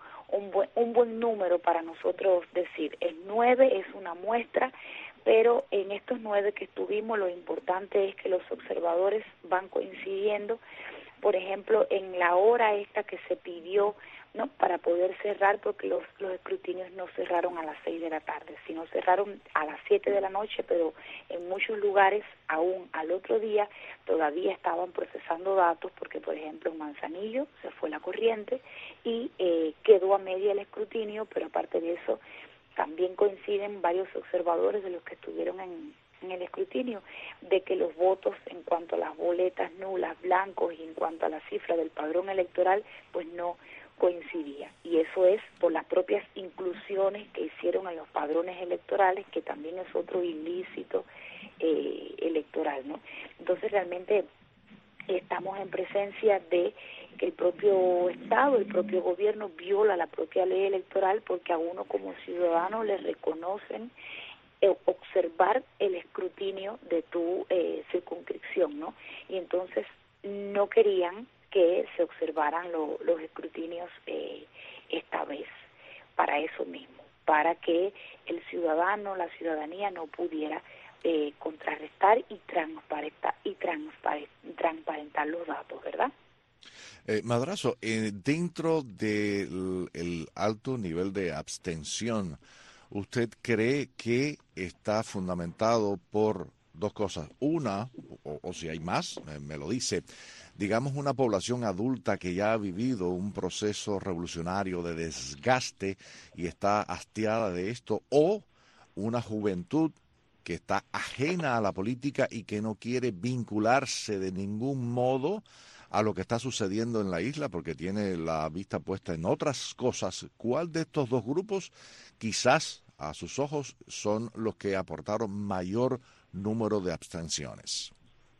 un buen número para nosotros decir. El 9 es una muestra, pero en estos 9 que estuvimos, lo importante es que los observadores van coincidiendo, por ejemplo, en la hora esta que se pidió, ¿no?, para poder cerrar, porque los escrutinios no cerraron a las 6 de la tarde, sino cerraron a las 7 de la noche, pero en muchos lugares aún al otro día todavía estaban procesando datos, porque por ejemplo en Manzanillo se fue la corriente y quedó a media el escrutinio, pero aparte de eso también coinciden varios observadores de los que estuvieron en el escrutinio, de que los votos en cuanto a las boletas nulas, blancos, y en cuanto a la cifra del padrón electoral, pues no coincidía. Y eso es por las propias inclusiones que hicieron en los padrones electorales, que también es otro ilícito electoral, ¿no? Entonces realmente estamos en presencia de que el propio Estado, el propio gobierno viola la propia ley electoral, porque a uno como ciudadano le reconocen observar el escrutinio de tu circunscripción, ¿no? Y entonces no querían que se observaran los escrutinios esta vez, para eso mismo, para que el ciudadano, la ciudadanía no pudiera contrarrestar y transparentar los datos, ¿verdad? Madrazo, dentro del alto nivel de abstención, ¿usted cree que está fundamentado por dos cosas? Una, o si hay más, me lo dice, digamos una población adulta que ya ha vivido un proceso revolucionario de desgaste y está hastiada de esto, o una juventud que está ajena a la política y que no quiere vincularse de ningún modo a lo que está sucediendo en la isla, porque tiene la vista puesta en otras cosas. ¿Cuál de estos dos grupos quizás a sus ojos son los que aportaron mayor número de abstenciones?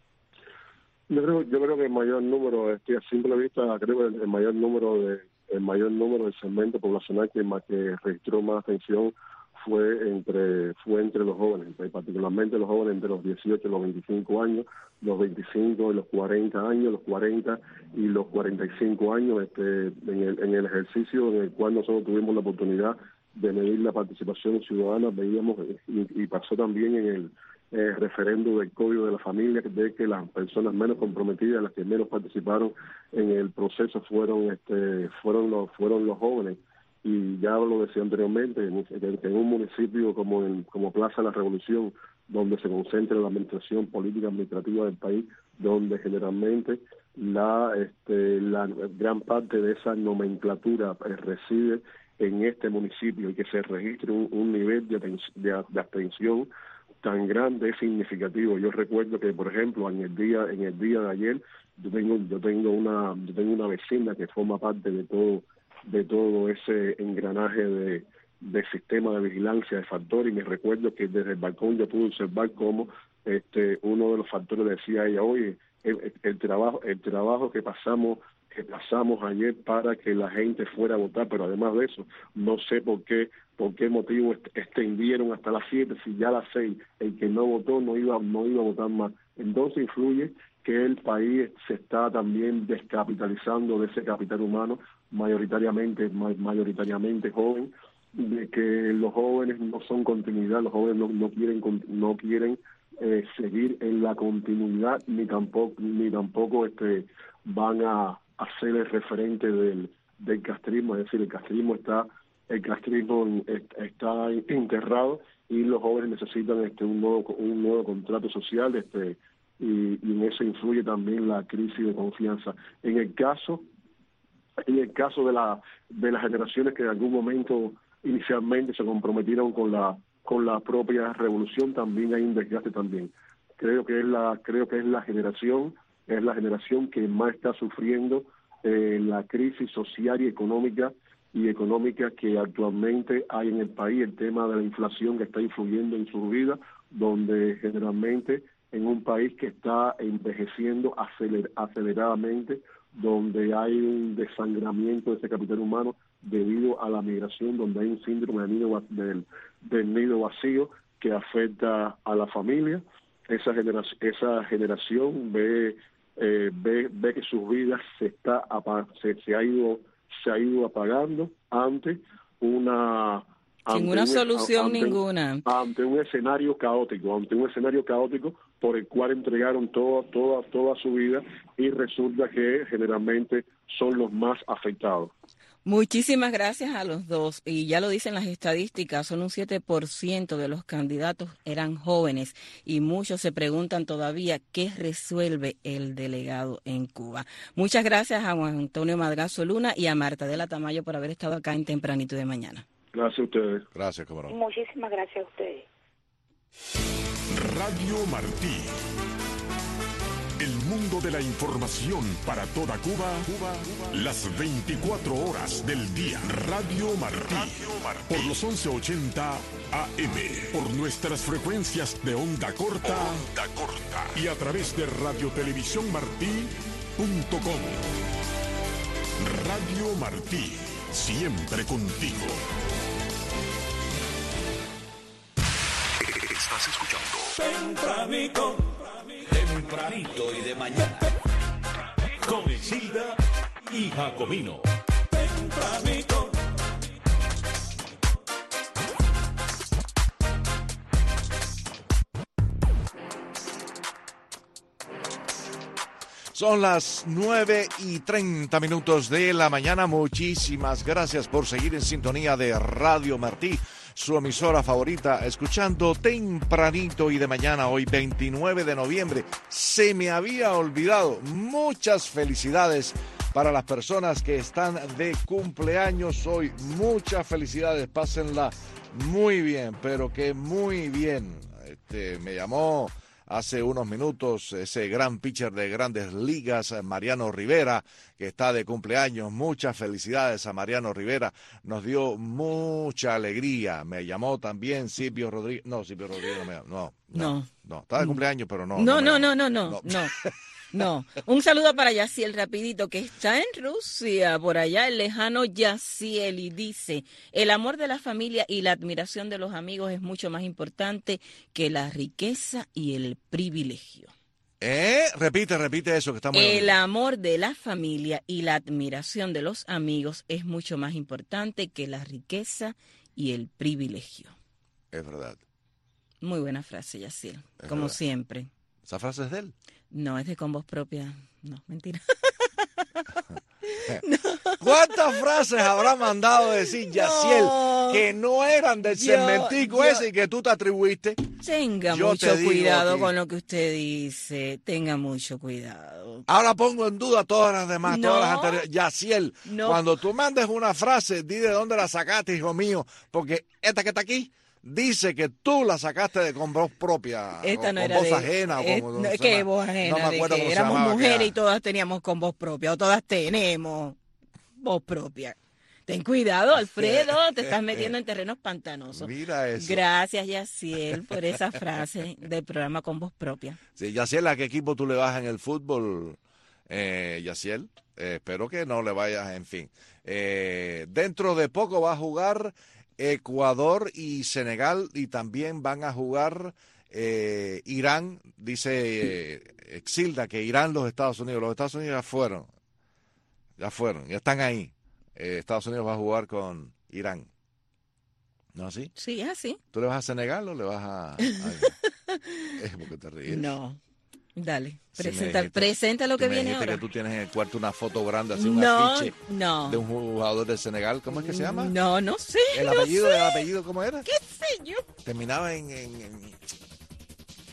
Yo creo que el mayor número, a simple vista, creo que el mayor número del segmento poblacional que registró más abstención fue entre los jóvenes, particularmente los jóvenes entre los 18 y los 25 años, los 25 y los 40 años, los 40 y los 45 años, en el ejercicio en el cual nosotros tuvimos la oportunidad de medir la participación ciudadana, veíamos, y pasó también en el referendo del Código de la Familia, de que las personas menos comprometidas, las que menos participaron en el proceso fueron los jóvenes. Y ya lo decía anteriormente, en un municipio como Plaza de la Revolución, donde se concentra la administración política administrativa del país, donde generalmente la gran parte de esa nomenclatura reside en este municipio, y que se registre un nivel de abstención tan grande es significativo. Yo recuerdo que, por ejemplo, en el día de ayer, yo tengo una vecina que forma parte de todo ese engranaje de sistema de vigilancia de factores, y me recuerdo que desde el balcón yo pude observar cómo uno de los factores decía a ella: oye, el trabajo que pasamos ayer para que la gente fuera a votar, pero además de eso, no sé por qué motivo extendieron hasta las 7, si ya a las 6 el que no votó no iba a votar más. Entonces influye que el país se está también descapitalizando de ese capital humano mayoritariamente joven, de que los jóvenes no son continuidad, los jóvenes no quieren seguir en la continuidad, ni tampoco van a ser el referente del castrismo. Es decir, el castrismo está enterrado, y los jóvenes necesitan un nuevo contrato social, y en eso influye también la crisis de confianza. En el caso En el caso de las generaciones que en algún momento inicialmente se comprometieron con la propia revolución, también hay un desgaste también. Creo que es la generación que más está sufriendo la crisis social y económica que actualmente hay en el país, el tema de la inflación que está influyendo en su vida, donde generalmente en un país que está envejeciendo aceleradamente, donde hay un desangramiento de ese capital humano debido a la migración, donde hay un síndrome del nido vacío que afecta a la familia. Esa generación ve que sus vidas se ha ido apagando ante sin una solución ninguna, ante un escenario caótico por el cual entregaron toda su vida, y resulta que generalmente son los más afectados. Muchísimas gracias a los dos. Y ya lo dicen las estadísticas, solo un 7% de los candidatos eran jóvenes y muchos se preguntan todavía qué resuelve el delegado en Cuba. Muchas gracias a Juan Antonio Madrazo Luna y a Marta de la Tamayo por haber estado acá en Tempranito de Mañana. Gracias a ustedes. Gracias, cabrón. Muchísimas gracias a ustedes. Radio Martí. El mundo de la información para toda Cuba, las 24 horas del día. Radio Martí, por los 1180 AM, por nuestras frecuencias de onda corta, y a través de radiotelevisiónmartí.com. Radio Martí, siempre contigo. Estás escuchando Tempranito y de mañana, con Isilda y Jacomino. Tempranito. Son las 9:30 de la mañana. Muchísimas gracias por seguir en sintonía de Radio Martí, su emisora favorita, escuchando Tempranito y de Mañana, hoy 29 de noviembre. Se me había olvidado. Muchas felicidades para las personas que están de cumpleaños hoy. Muchas felicidades, pásenla muy bien, pero que muy bien. Me llamó hace unos minutos ese gran pitcher de Grandes Ligas, Mariano Rivera, que está de cumpleaños. Muchas felicidades a Mariano Rivera. Nos dio mucha alegría. Me llamó también Silvio Rodríguez. No, Silvio Rodríguez no. Está de cumpleaños, pero no. No. Un saludo para Yaciel rapidito, que está en Rusia, por allá el lejano Yaciel, y dice: el amor de la familia y la admiración de los amigos es mucho más importante que la riqueza y el privilegio. Repite eso que está muy El bonito. amor de la familia y la admiración de los amigos es mucho más importante que la riqueza y el privilegio. Es verdad. Muy buena frase, Yaciel, como verdad. siempre. ¿Esa frase es de él? No, es de Con Voz Propia. No, mentira. ¿Cuántas frases habrá mandado decir Yaciel que no eran del segmentico ese y que tú te atribuiste? Tenga mucho cuidado con lo que usted dice. Tenga mucho cuidado. Ahora pongo en duda todas las demás, todas las anteriores. Yaciel, cuando tú mandes una frase, di de dónde la sacaste, hijo mío, porque esta que está aquí dice que tú la sacaste de Con Voz Propia. Esta no con era voz de ajena. ¿Qué voz ajena? No me acuerdo cómo se éramos llamaba, mujeres y todas teníamos con voz propia, o todas tenemos voz propia. Ten cuidado, Alfredo, te estás metiendo en terrenos pantanosos. Mira eso. Gracias, Yaciel, por esa frase del programa Con Voz Propia. Sí, Yaciel, ¿a qué equipo tú le vas en el fútbol, Yaciel? Espero que no le vayas, en fin. Dentro de poco va a jugar Ecuador y Senegal, y también van a jugar Irán. Dice Exilda que Irán, los Estados Unidos ya fueron, ya están ahí. Estados Unidos va a jugar con Irán. ¿No así? Sí, es así. ¿Tú le vas a Senegal o le vas a es porque te ríes. No. Dale, Sí, presenta lo que viene ahora. Que tú tienes en el cuarto una foto grande, así un afiche de un jugador de Senegal. ¿Cómo es que se llama? No sé. ¿El apellido, ¿cómo era? ¿Qué sé yo? Terminaba en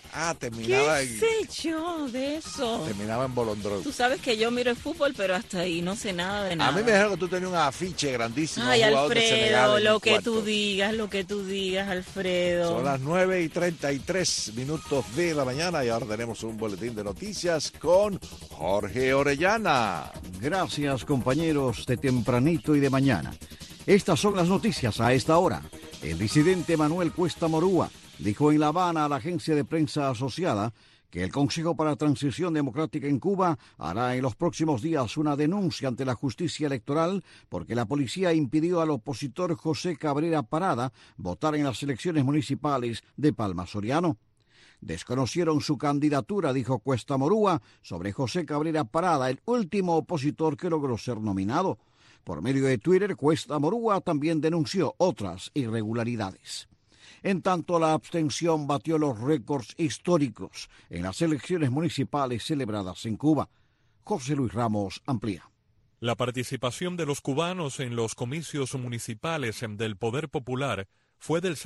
Terminaba ¿Qué sé yo de eso? Terminaba en Bolondrón. Tú sabes que yo miro el fútbol, pero hasta ahí no sé nada de nada. A mí me dijeron que tú tenías un afiche grandísimo. Ay, jugador de Senegal Alfredo, en lo el que cuarto. tú digas, Alfredo. Son las 9:33 de la mañana y ahora tenemos un boletín de noticias con Jorge Orellana. Gracias, compañeros de tempranito y de mañana. Estas son las noticias a esta hora. El disidente Manuel Cuesta Morúa dijo en La Habana a la agencia de prensa asociada que el Consejo para la Transición Democrática en Cuba hará en los próximos días una denuncia ante la justicia electoral porque la policía impidió al opositor José Cabrera Parada votar en las elecciones municipales de Palma Soriano. Desconocieron su candidatura, dijo Cuesta Morúa, sobre José Cabrera Parada, el último opositor que logró ser nominado. Por medio de Twitter, Cuesta Morúa también denunció otras irregularidades. En tanto, la abstención batió los récords históricos en las elecciones municipales celebradas en Cuba. José Luis Ramos amplía. La participación de los cubanos en los comicios municipales del Poder Popular fue del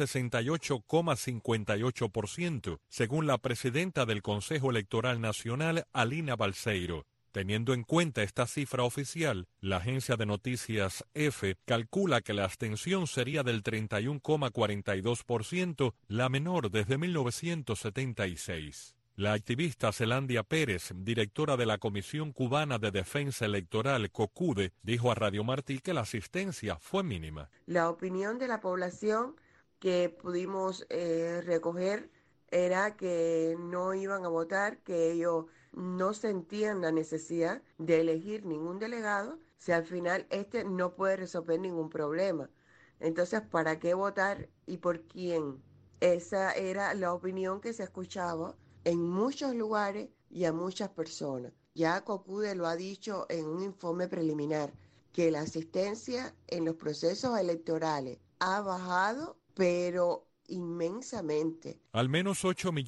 68,58%, según la presidenta del Consejo Electoral Nacional, Alina Balseiro. Teniendo en cuenta esta cifra oficial, la agencia de noticias EFE calcula que la abstención sería del 31,42%, la menor desde 1976. La activista Zelandia Pérez, directora de la Comisión Cubana de Defensa Electoral, COCUDE, dijo a Radio Martí que la asistencia fue mínima. La opinión de la población que pudimos recoger era que no iban a votar, que ellos no sentían la necesidad de elegir ningún delegado, si al final no puede resolver ningún problema. Entonces, ¿para qué votar y por quién? Esa era la opinión que se escuchaba en muchos lugares y a muchas personas. Ya COCUDE lo ha dicho en un informe preliminar, que la asistencia en los procesos electorales ha bajado, pero inmensamente. Al menos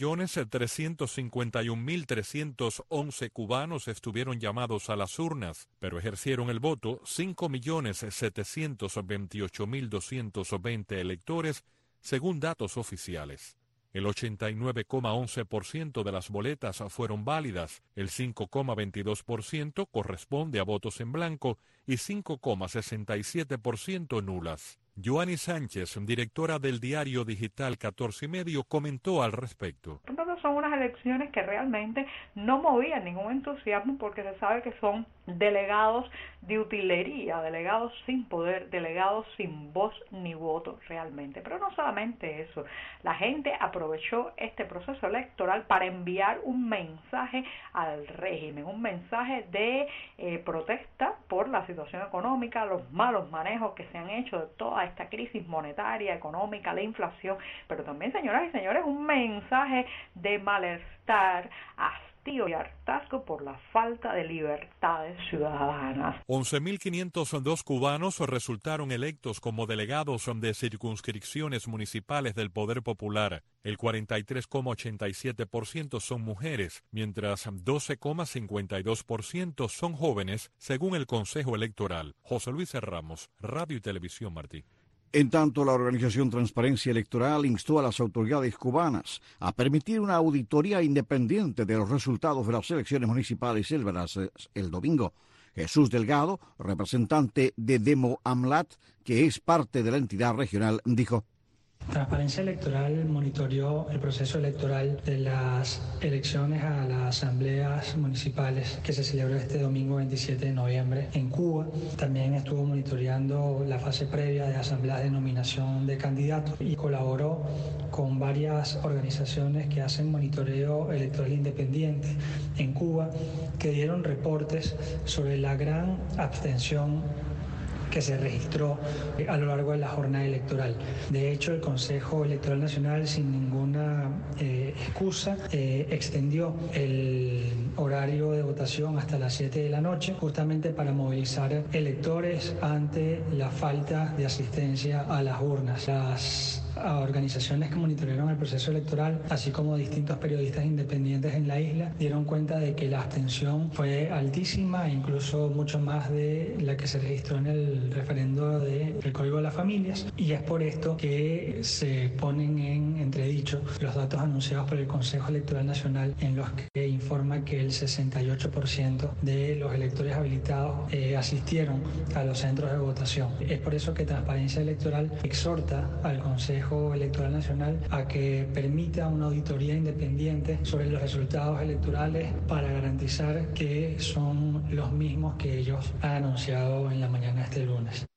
8.351.311 cubanos estuvieron llamados a las urnas, pero ejercieron el voto 5.728.220 electores, según datos oficiales. El 89,11% de las boletas fueron válidas, el 5,22% corresponde a votos en blanco y 5,67% nulas. Joanny Sánchez, directora del diario digital 14 y Medio, comentó al respecto. Entonces son unas elecciones que realmente no movían ningún entusiasmo porque se sabe que son delegados de utilería, delegados sin poder, delegados sin voz ni voto realmente. Pero no solamente eso, la gente aprovechó este proceso electoral para enviar un mensaje al régimen, un mensaje de protesta por la situación económica, los malos manejos que se han hecho de toda esta crisis monetaria, económica, la inflación, pero también, señoras y señores, un mensaje de malestar, hastío y hartazgo por la falta de libertades ciudadanas. 11.502 cubanos resultaron electos como delegados de circunscripciones municipales del Poder Popular. El 43,87% son mujeres, mientras 12,52% son jóvenes, según el Consejo Electoral. José Luis Ramos, Radio y Televisión Martí. En tanto, la organización Transparencia Electoral instó a las autoridades cubanas a permitir una auditoría independiente de los resultados de las elecciones municipales celebradas el domingo. Jesús Delgado, representante de Demo AMLAT, que es parte de la entidad regional, dijo: Transparencia Electoral monitoreó el proceso electoral de las elecciones a las asambleas municipales que se celebró este domingo 27 de noviembre en Cuba. También estuvo monitoreando la fase previa de asambleas de nominación de candidatos y colaboró con varias organizaciones que hacen monitoreo electoral independiente en Cuba, que dieron reportes sobre la gran abstención que se registró a lo largo de la jornada electoral. De hecho, el Consejo Electoral Nacional, sin ninguna excusa, extendió el horario de votación hasta las 7 de la noche, justamente para movilizar electores ante la falta de asistencia a las urnas. Las organizaciones que monitorearon el proceso electoral, así como distintos periodistas independientes en la isla, dieron cuenta de que la abstención fue altísima, incluso mucho más de la que se registró en el referendo del Código de las Familias, y es por esto que se ponen en entredicho los datos anunciados por el Consejo Electoral Nacional, en los que informa que el 68% de los electores habilitados asistieron a los centros de votación. Es por eso que Transparencia Electoral exhorta al Consejo Electoral Nacional a que permita una auditoría independiente sobre los resultados electorales para garantizar que son los mismos que ellos han anunciado en la mañana de este lunes.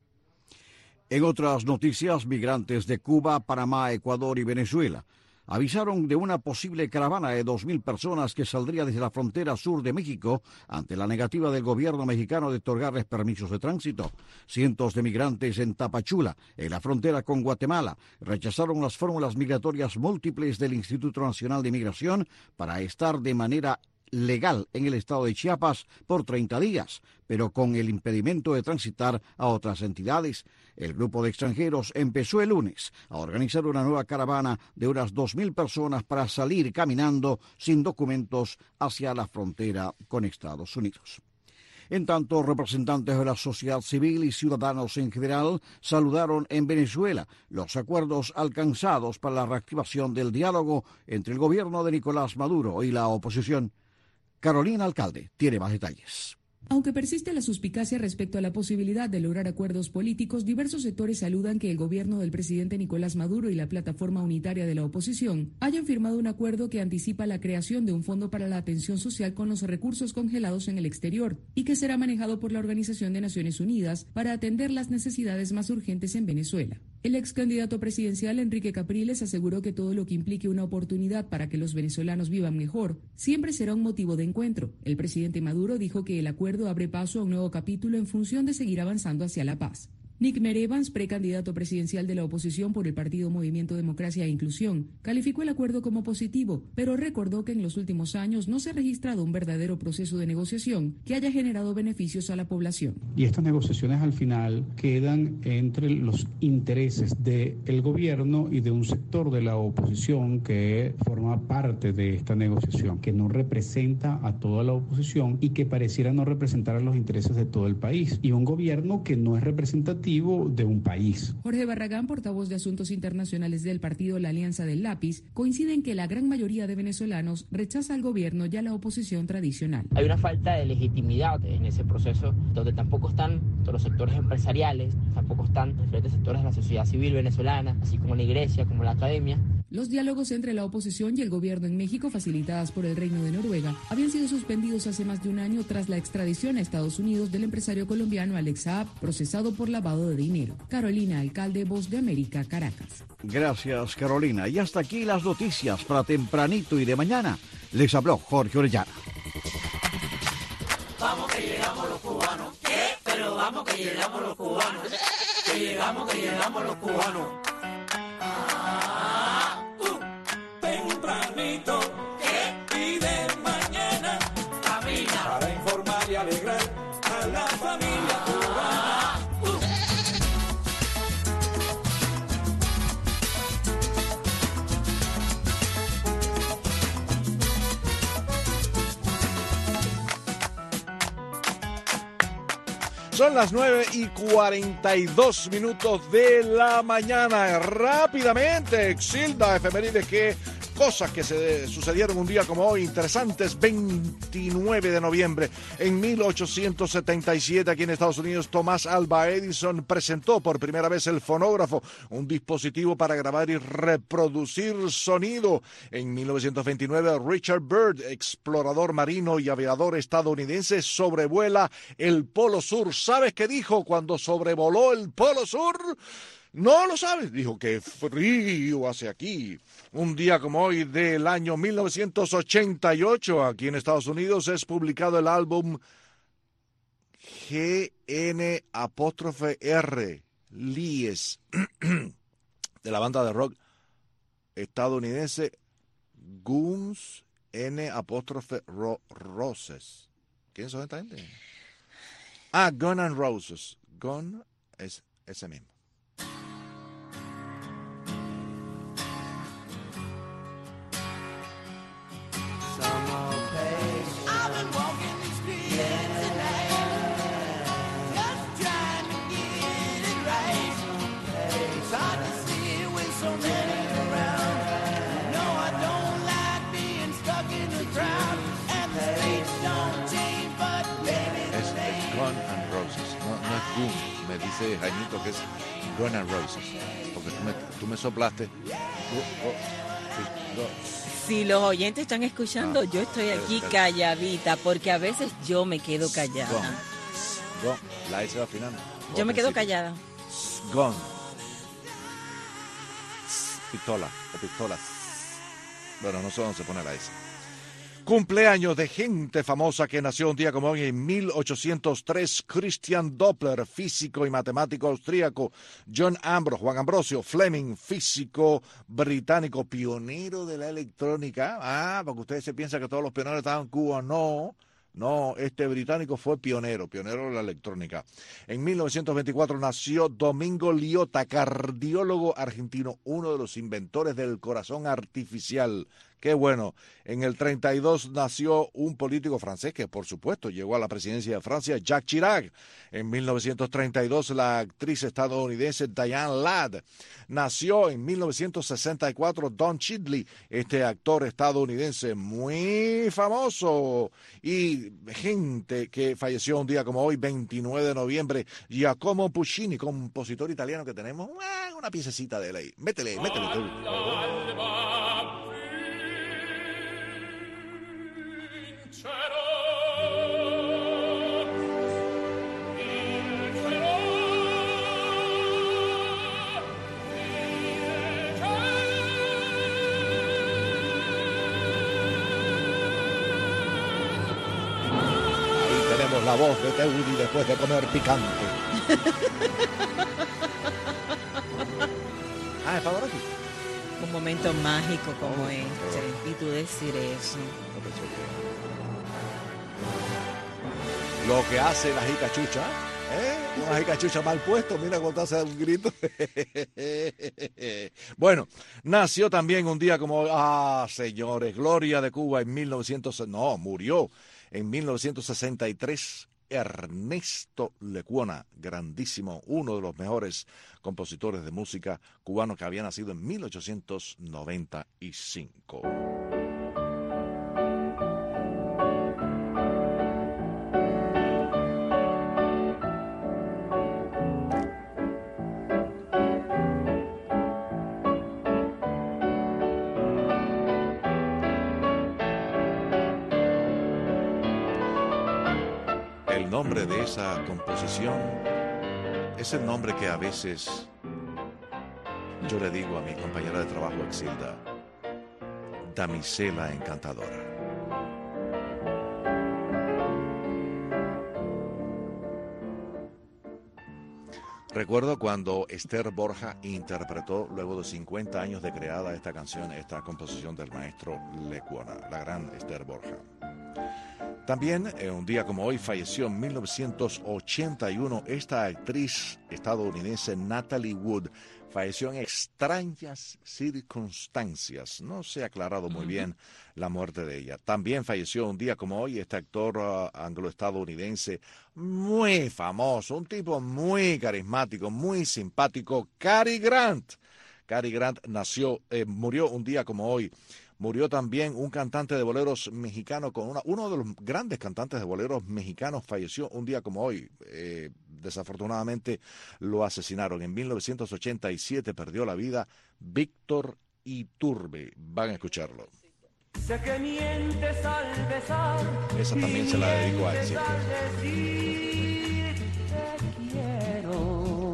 En otras noticias, migrantes de Cuba, Panamá, Ecuador y Venezuela avisaron de una posible caravana de 2.000 personas que saldría desde la frontera sur de México ante la negativa del gobierno mexicano de otorgarles permisos de tránsito. Cientos de migrantes en Tapachula, en la frontera con Guatemala, rechazaron las fórmulas migratorias múltiples del Instituto Nacional de Migración para estar de manera legal en el estado de Chiapas por 30 días, pero con el impedimento de transitar a otras entidades. El grupo de extranjeros empezó el lunes a organizar una nueva caravana de unas 2.000 personas para salir caminando sin documentos hacia la frontera con Estados Unidos. En tanto, representantes de la sociedad civil y ciudadanos en general saludaron en Venezuela los acuerdos alcanzados para la reactivación del diálogo entre el gobierno de Nicolás Maduro y la oposición. Carolina Alcalde tiene más detalles. Aunque persiste la suspicacia respecto a la posibilidad de lograr acuerdos políticos, diversos sectores saludan que el gobierno del presidente Nicolás Maduro y la plataforma unitaria de la oposición hayan firmado un acuerdo que anticipa la creación de un fondo para la atención social con los recursos congelados en el exterior y que será manejado por la Organización de Naciones Unidas para atender las necesidades más urgentes en Venezuela. El ex candidato presidencial Enrique Capriles aseguró que todo lo que implique una oportunidad para que los venezolanos vivan mejor siempre será un motivo de encuentro. El presidente Maduro dijo que el acuerdo abre paso a un nuevo capítulo en función de seguir avanzando hacia la paz. Nick Merevans, precandidato presidencial de la oposición por el partido Movimiento Democracia e Inclusión, calificó el acuerdo como positivo, pero recordó que en los últimos años no se ha registrado un verdadero proceso de negociación que haya generado beneficios a la población. Y estas negociaciones al final quedan entre los intereses del gobierno y de un sector de la oposición que forma parte de esta negociación, que no representa a toda la oposición y que pareciera no representar a los intereses de todo el país, y un gobierno que no es representativo de un país. Jorge Barragán, portavoz de Asuntos Internacionales del partido La Alianza del Lápiz, coincide en que la gran mayoría de venezolanos rechaza al gobierno y a la oposición tradicional. Hay una falta de legitimidad en ese proceso, donde tampoco están todos los sectores empresariales, tampoco están diferentes sectores de la sociedad civil venezolana, así como la iglesia, como la academia. Los diálogos entre la oposición y el gobierno en México, facilitadas por el Reino de Noruega, habían sido suspendidos hace más de un año tras la extradición a Estados Unidos del empresario colombiano Alex Saab, procesado por lavado de dinero. Carolina Alcalde, Voz de América, Caracas. Gracias, Carolina. Y hasta aquí las noticias para tempranito y de mañana. Les habló Jorge Orellana. Vamos que llegamos los cubanos. ¿Qué? Pero vamos que llegamos los cubanos. Que llegamos los cubanos. Tempranito, ¿qué? Y de mañana, camina para informar y alegrar a la familia cubana. Son las 9:42 de la mañana. Rápidamente, Exilda, efemérides, que cosas que se sucedieron un día como hoy, interesantes. 29 de noviembre, en 1877, aquí en Estados Unidos, Thomas Alva Edison presentó por primera vez el fonógrafo, un dispositivo para grabar y reproducir sonido. En 1929, Richard Byrd, explorador marino y aviador estadounidense, sobrevuela el Polo Sur. ¿Sabes qué dijo cuando sobrevoló el Polo Sur? No lo sabes. Dijo que frío hace aquí. Un día como hoy del año 1988, aquí en Estados Unidos, es publicado el álbum GN''R, Lies, de la banda de rock estadounidense Guns N' Roses. ¿Quién son esta gente? Guns N' Roses. Gun es ese mismo. Gun. Me dice Jaimito que es Guns N' Roses. Porque tú me soplaste. Si los oyentes están escuchando, yo estoy aquí calladita, porque a veces yo me quedo callada. Gun. La S va al final. Yo me quedo callada. Gun. Pistola o pistolas. Bueno, no sé dónde se pone la S. Cumpleaños de gente famosa que nació un día como hoy en 1803. Christian Doppler, físico y matemático austríaco. Juan Ambrosio Fleming, físico británico, pionero de la electrónica. Porque ustedes se piensan que todos los pioneros estaban en Cuba. No, este británico fue pionero de la electrónica. En 1924 nació Domingo Liotta, cardiólogo argentino, uno de los inventores del corazón artificial. Qué bueno. En el 32 nació un político francés que, por supuesto, llegó a la presidencia de Francia, Jacques Chirac. En 1932, la actriz estadounidense Diane Ladd. Nació en 1964 Don Cheadle, este actor estadounidense muy famoso. Y gente que falleció un día como hoy, 29 de noviembre, Giacomo Puccini, compositor italiano que tenemos una piececita de ley. Métele tú. La voz de Teudi después de comer picante. ¿Es favorito? Un momento mágico como este. Y tú decir eso. Lo que hace la jicachucha. Una jicachucha mal puesto. Mira cuando hace un grito. Bueno, nació también un día como... señores, gloria de Cuba en 1900... No, murió. En 1963, Ernesto Lecuona, grandísimo, uno de los mejores compositores de música cubano que había nacido en 1895. El nombre de esa composición es el nombre que a veces yo le digo a mi compañera de trabajo Exilda, damisela encantadora. Recuerdo cuando Esther Borja interpretó, luego de 50 años de creada esta canción, esta composición del maestro Lecuona, la gran Esther Borja. También, un día como hoy, falleció en 1981 esta actriz estadounidense Natalie Wood. Falleció en extrañas circunstancias. No se ha aclarado muy bien la muerte de ella. También falleció un día como hoy este actor anglo-estadounidense muy famoso, un tipo muy carismático, muy simpático, Cary Grant. Cary Grant murió un día como hoy. Murió también un cantante de boleros mexicano, uno de los grandes cantantes de boleros mexicanos falleció un día como hoy. Desafortunadamente lo asesinaron. En 1987 perdió la vida Víctor Iturbe. Van a escucharlo. Sé que mientes al besar. Esa también se la dedico a él. Te quiero.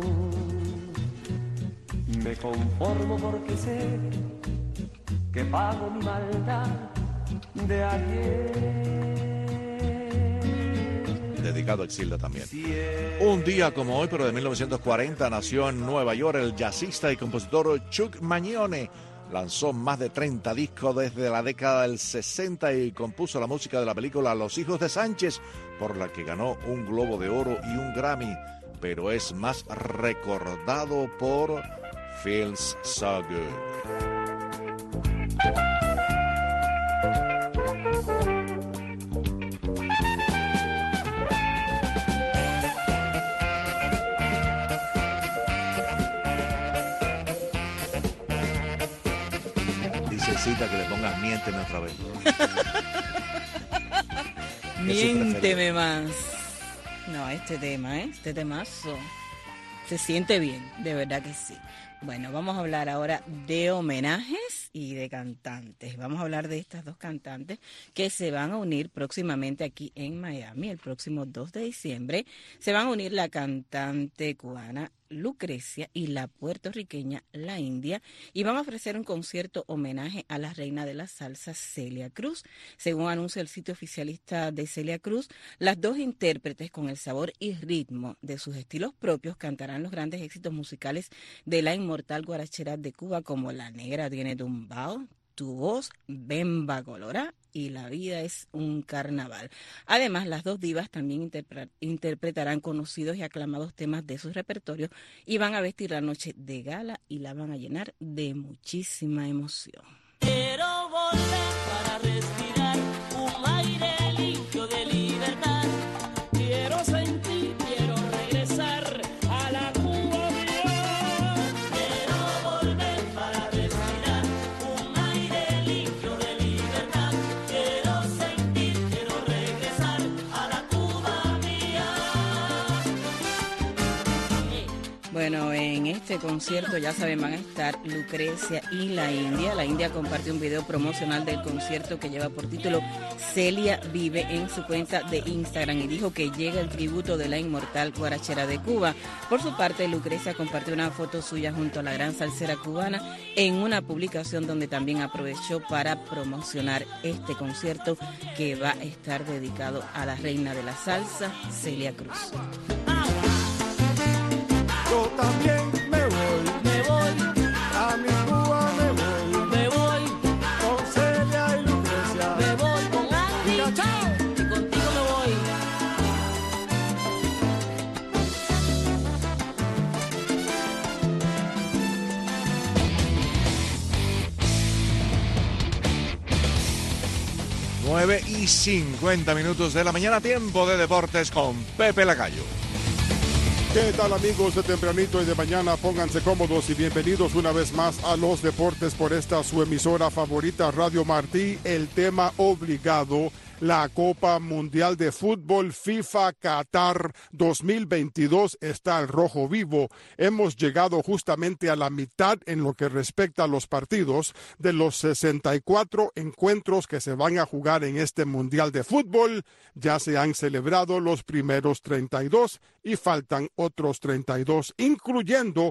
Me conformo porque sé que pago mi maldad de ayer. Dedicado a Exilda también. Un día como hoy, pero de 1940, nació en Nueva York el jazzista y compositor Chuck Mangione. Lanzó más de 30 discos desde la década del 60 y compuso la música de la película Los Hijos de Sánchez, por la que ganó un Globo de Oro y un Grammy, pero es más recordado por Feels So Good. Necesita que le pongas miénteme otra vez. Miénteme más. No, este tema, este temazo se siente bien, de verdad que sí. Bueno, vamos a hablar ahora de homenajes y de cantantes. Vamos a hablar de estas dos cantantes que se van a unir próximamente aquí en Miami. El próximo 2 de diciembre se van a unir la cantante cubana Lucrecia y la puertorriqueña La India, y van a ofrecer un concierto homenaje a la reina de la salsa Celia Cruz. Según anuncia el sitio oficialista de Celia Cruz, las dos intérpretes, con el sabor y ritmo de sus estilos propios, cantarán los grandes éxitos musicales de la inmortal guarachera de Cuba, como La Negra tiene tumbao, Tu voz, Bemba Colorá y La vida es un carnaval. Además, las dos divas también interpretarán conocidos y aclamados temas de sus repertorios y van a vestir la noche de gala y la van a llenar de muchísima emoción. Quiero volver para respirar un aire limpio de libertad. Quiero sentir, quiero regresar a la Cuba mía. Quiero volver para respirar un aire limpio de libertad. Quiero sentir, quiero regresar a la Cuba mía. Bueno, en este concierto, ya saben, van a estar Lucrecia y La India. La India compartió un video promocional del concierto que lleva por título Celia Vive en su cuenta de Instagram y dijo que llega el tributo de la inmortal guarachera de Cuba. Por su parte, Lucrecia compartió una foto suya junto a la gran salsera cubana en una publicación donde también aprovechó para promocionar este concierto que va a estar dedicado a la reina de la salsa, Celia Cruz. Yo también me voy a mi Cuba, me voy con Celia y Lucrecia, me voy con Andy y contigo me voy. Nueve y 50 minutos de la mañana, tiempo de deportes con Pepe Lacayo. ¿Qué tal, amigos de tempranito y de mañana? Pónganse cómodos y bienvenidos una vez más a los deportes por esta su emisora favorita, Radio Martí. El tema obligado, la Copa Mundial de Fútbol FIFA Qatar 2022 está al rojo vivo. Hemos llegado justamente a la mitad en lo que respecta a los partidos de los 64 encuentros que se van a jugar en este Mundial de Fútbol. Ya se han celebrado los primeros 32 y faltan otros 32, incluyendo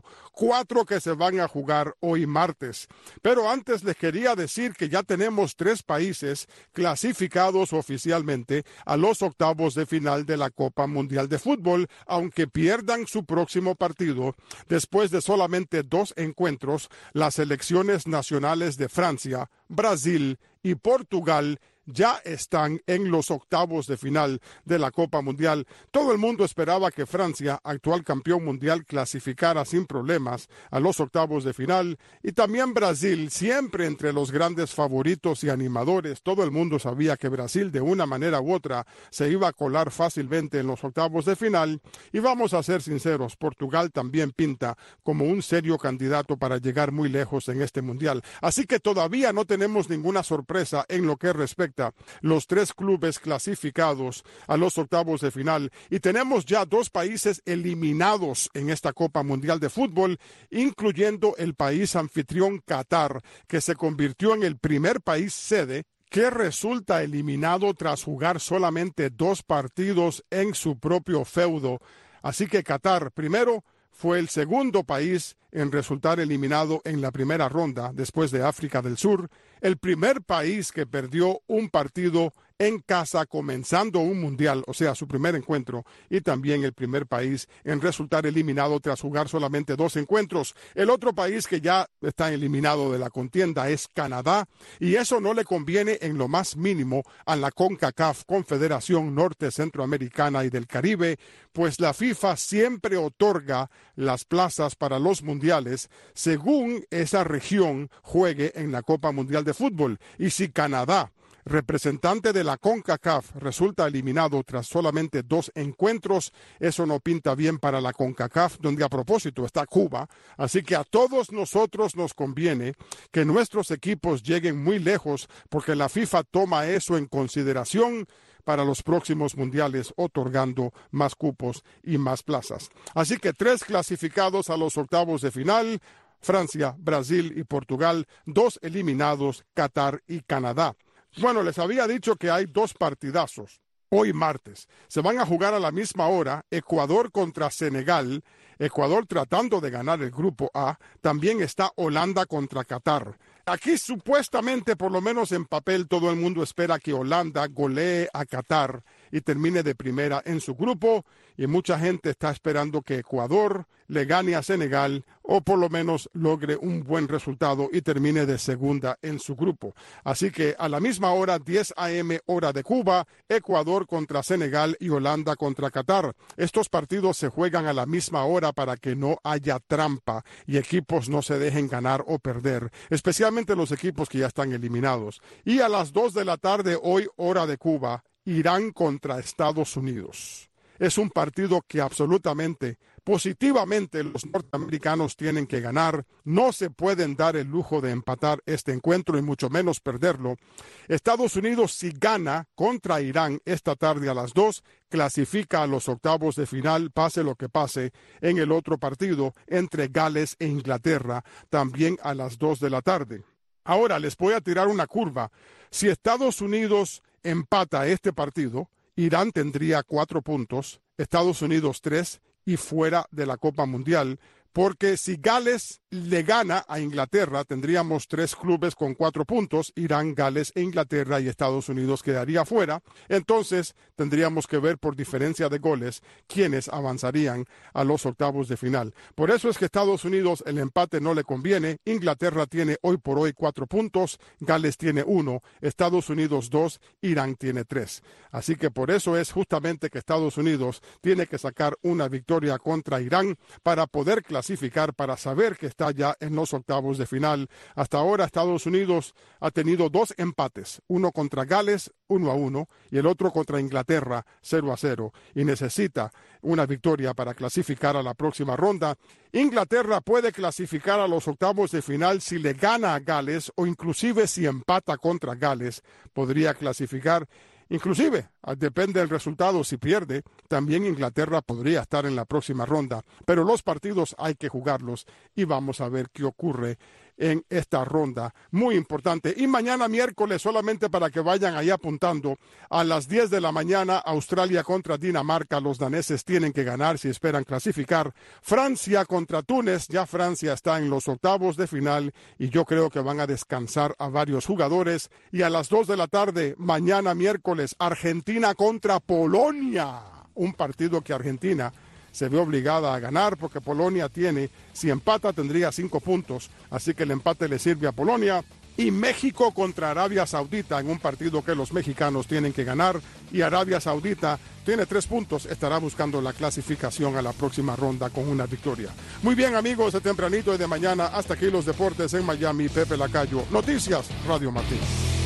4 que se van a jugar hoy martes. Pero antes les quería decir que ya tenemos 3 países clasificados oficialmente a los octavos de final de la Copa Mundial de Fútbol, aunque pierdan su próximo partido. Después de solamente 2 encuentros, las selecciones nacionales de Francia, Brasil y Portugal ya están en los octavos de final de la Copa Mundial. Todo el mundo esperaba que Francia, actual campeón mundial, clasificara sin problemas a los octavos de final, y también Brasil, siempre entre los grandes favoritos y animadores. Todo el mundo sabía que Brasil, de una manera u otra, se iba a colar fácilmente en los octavos de final, y vamos a ser sinceros, Portugal también pinta como un serio candidato para llegar muy lejos en este mundial. Así que todavía no tenemos ninguna sorpresa en lo que respecta los 3 clubes clasificados a los octavos de final, y tenemos ya 2 países eliminados en esta Copa Mundial de Fútbol, incluyendo el país anfitrión Qatar, que se convirtió en el primer país sede que resulta eliminado tras jugar solamente 2 partidos en su propio feudo. Así que Qatar, primero, fue el segundo país en resultar eliminado en la primera ronda, después de África del Sur, el primer país que perdió un partido en casa comenzando un mundial, o sea, su primer encuentro, y también el primer país en resultar eliminado tras jugar solamente 2 encuentros. El otro país que ya está eliminado de la contienda es Canadá, y eso no le conviene en lo más mínimo a la CONCACAF, Confederación Norte Centroamericana y del Caribe, pues la FIFA siempre otorga las plazas para los mundiales según esa región juegue en la Copa Mundial de Fútbol. Y si Canadá, representante de la CONCACAF, resulta eliminado tras solamente 2 encuentros, eso no pinta bien para la CONCACAF, donde a propósito está Cuba. Así que a todos nosotros nos conviene que nuestros equipos lleguen muy lejos, porque la FIFA toma eso en consideración para los próximos mundiales, otorgando más cupos y más plazas. Así que 3 clasificados a los octavos de final: Francia, Brasil y Portugal. 2 eliminados, Qatar y Canadá. Bueno, les había dicho que hay 2 partidazos. Hoy martes se van a jugar a la misma hora Ecuador contra Senegal. Ecuador tratando de ganar el grupo A. También está Holanda contra Qatar. Aquí supuestamente, por lo menos en papel, todo el mundo espera que Holanda golee a Qatar y termine de primera en su grupo, y mucha gente está esperando que Ecuador le gane a Senegal o por lo menos logre un buen resultado y termine de segunda en su grupo. Así que a la misma hora, 10 a.m. hora de Cuba, Ecuador contra Senegal y Holanda contra Qatar. Estos partidos se juegan a la misma hora para que no haya trampa y equipos no se dejen ganar o perder, especialmente los equipos que ya están eliminados. Y a las 2 de la tarde, hoy hora de Cuba, Irán contra Estados Unidos. Es un partido que absolutamente, positivamente, los norteamericanos tienen que ganar. No se pueden dar el lujo de empatar este encuentro y mucho menos perderlo. Estados Unidos, si gana contra Irán esta tarde a las 2, clasifica a los octavos de final, pase lo que pase, en el otro partido entre Gales e Inglaterra, también a las 2 de la tarde. Ahora les voy a tirar una curva. Si Estados Unidos empata este partido, Irán tendría 4 puntos, Estados Unidos 3 y fuera de la Copa Mundial, porque si Gales le gana a Inglaterra, tendríamos 3 clubes con 4 puntos, Irán, Gales e Inglaterra, y Estados Unidos quedaría fuera. Entonces tendríamos que ver por diferencia de goles quiénes avanzarían a los octavos de final. Por eso es que Estados Unidos el empate no le conviene. Inglaterra tiene hoy por hoy 4 puntos, Gales tiene 1, Estados Unidos 2, Irán tiene 3. Así que por eso es justamente que Estados Unidos tiene que sacar una victoria contra Irán para poder clasificar, para saber que está ya en los octavos de final. Hasta ahora Estados Unidos ha tenido 2 empates, uno contra Gales 1-1 y el otro contra Inglaterra 0-0, y necesita una victoria para clasificar a la próxima ronda. Inglaterra puede clasificar a los octavos de final si le gana a Gales, o inclusive si empata contra Gales podría clasificar. Inclusive, depende del resultado, si pierde, también Inglaterra podría estar en la próxima ronda. Pero los partidos hay que jugarlos y vamos a ver qué ocurre en esta ronda muy importante. Y mañana miércoles, solamente para que vayan ahí apuntando, a las 10 de la mañana, Australia contra Dinamarca. Los daneses tienen que ganar si esperan clasificar. Francia contra Túnez. Ya Francia está en los octavos de final y yo creo que van a descansar a varios jugadores. Y a las 2 de la tarde, mañana miércoles, Argentina contra Polonia. Un partido que Argentina se ve obligada a ganar porque Polonia tiene, si empata tendría 5 puntos, así que el empate le sirve a Polonia. Y México contra Arabia Saudita en un partido que los mexicanos tienen que ganar, y Arabia Saudita tiene 3 puntos, estará buscando la clasificación a la próxima ronda con una victoria. Muy bien, amigos, de tempranito y de mañana, hasta aquí los deportes en Miami. Pepe Lacayo, Noticias Radio Martí.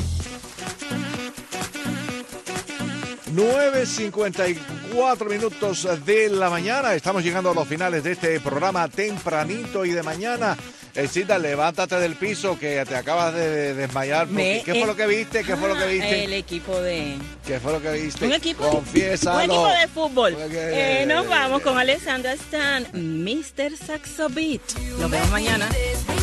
9:54 minutos de la mañana. Estamos llegando a los finales de este programa tempranito y de mañana. Cita, levántate del piso que te acabas de desmayar. ¿Qué fue lo que viste? ¿Qué fue lo que viste? El equipo de... ¿Qué fue lo que viste? Un equipo, confiésalo. Un equipo de fútbol. Nos vamos con Alessandra Stan, Mr. Saxo Beat. Nos vemos mañana.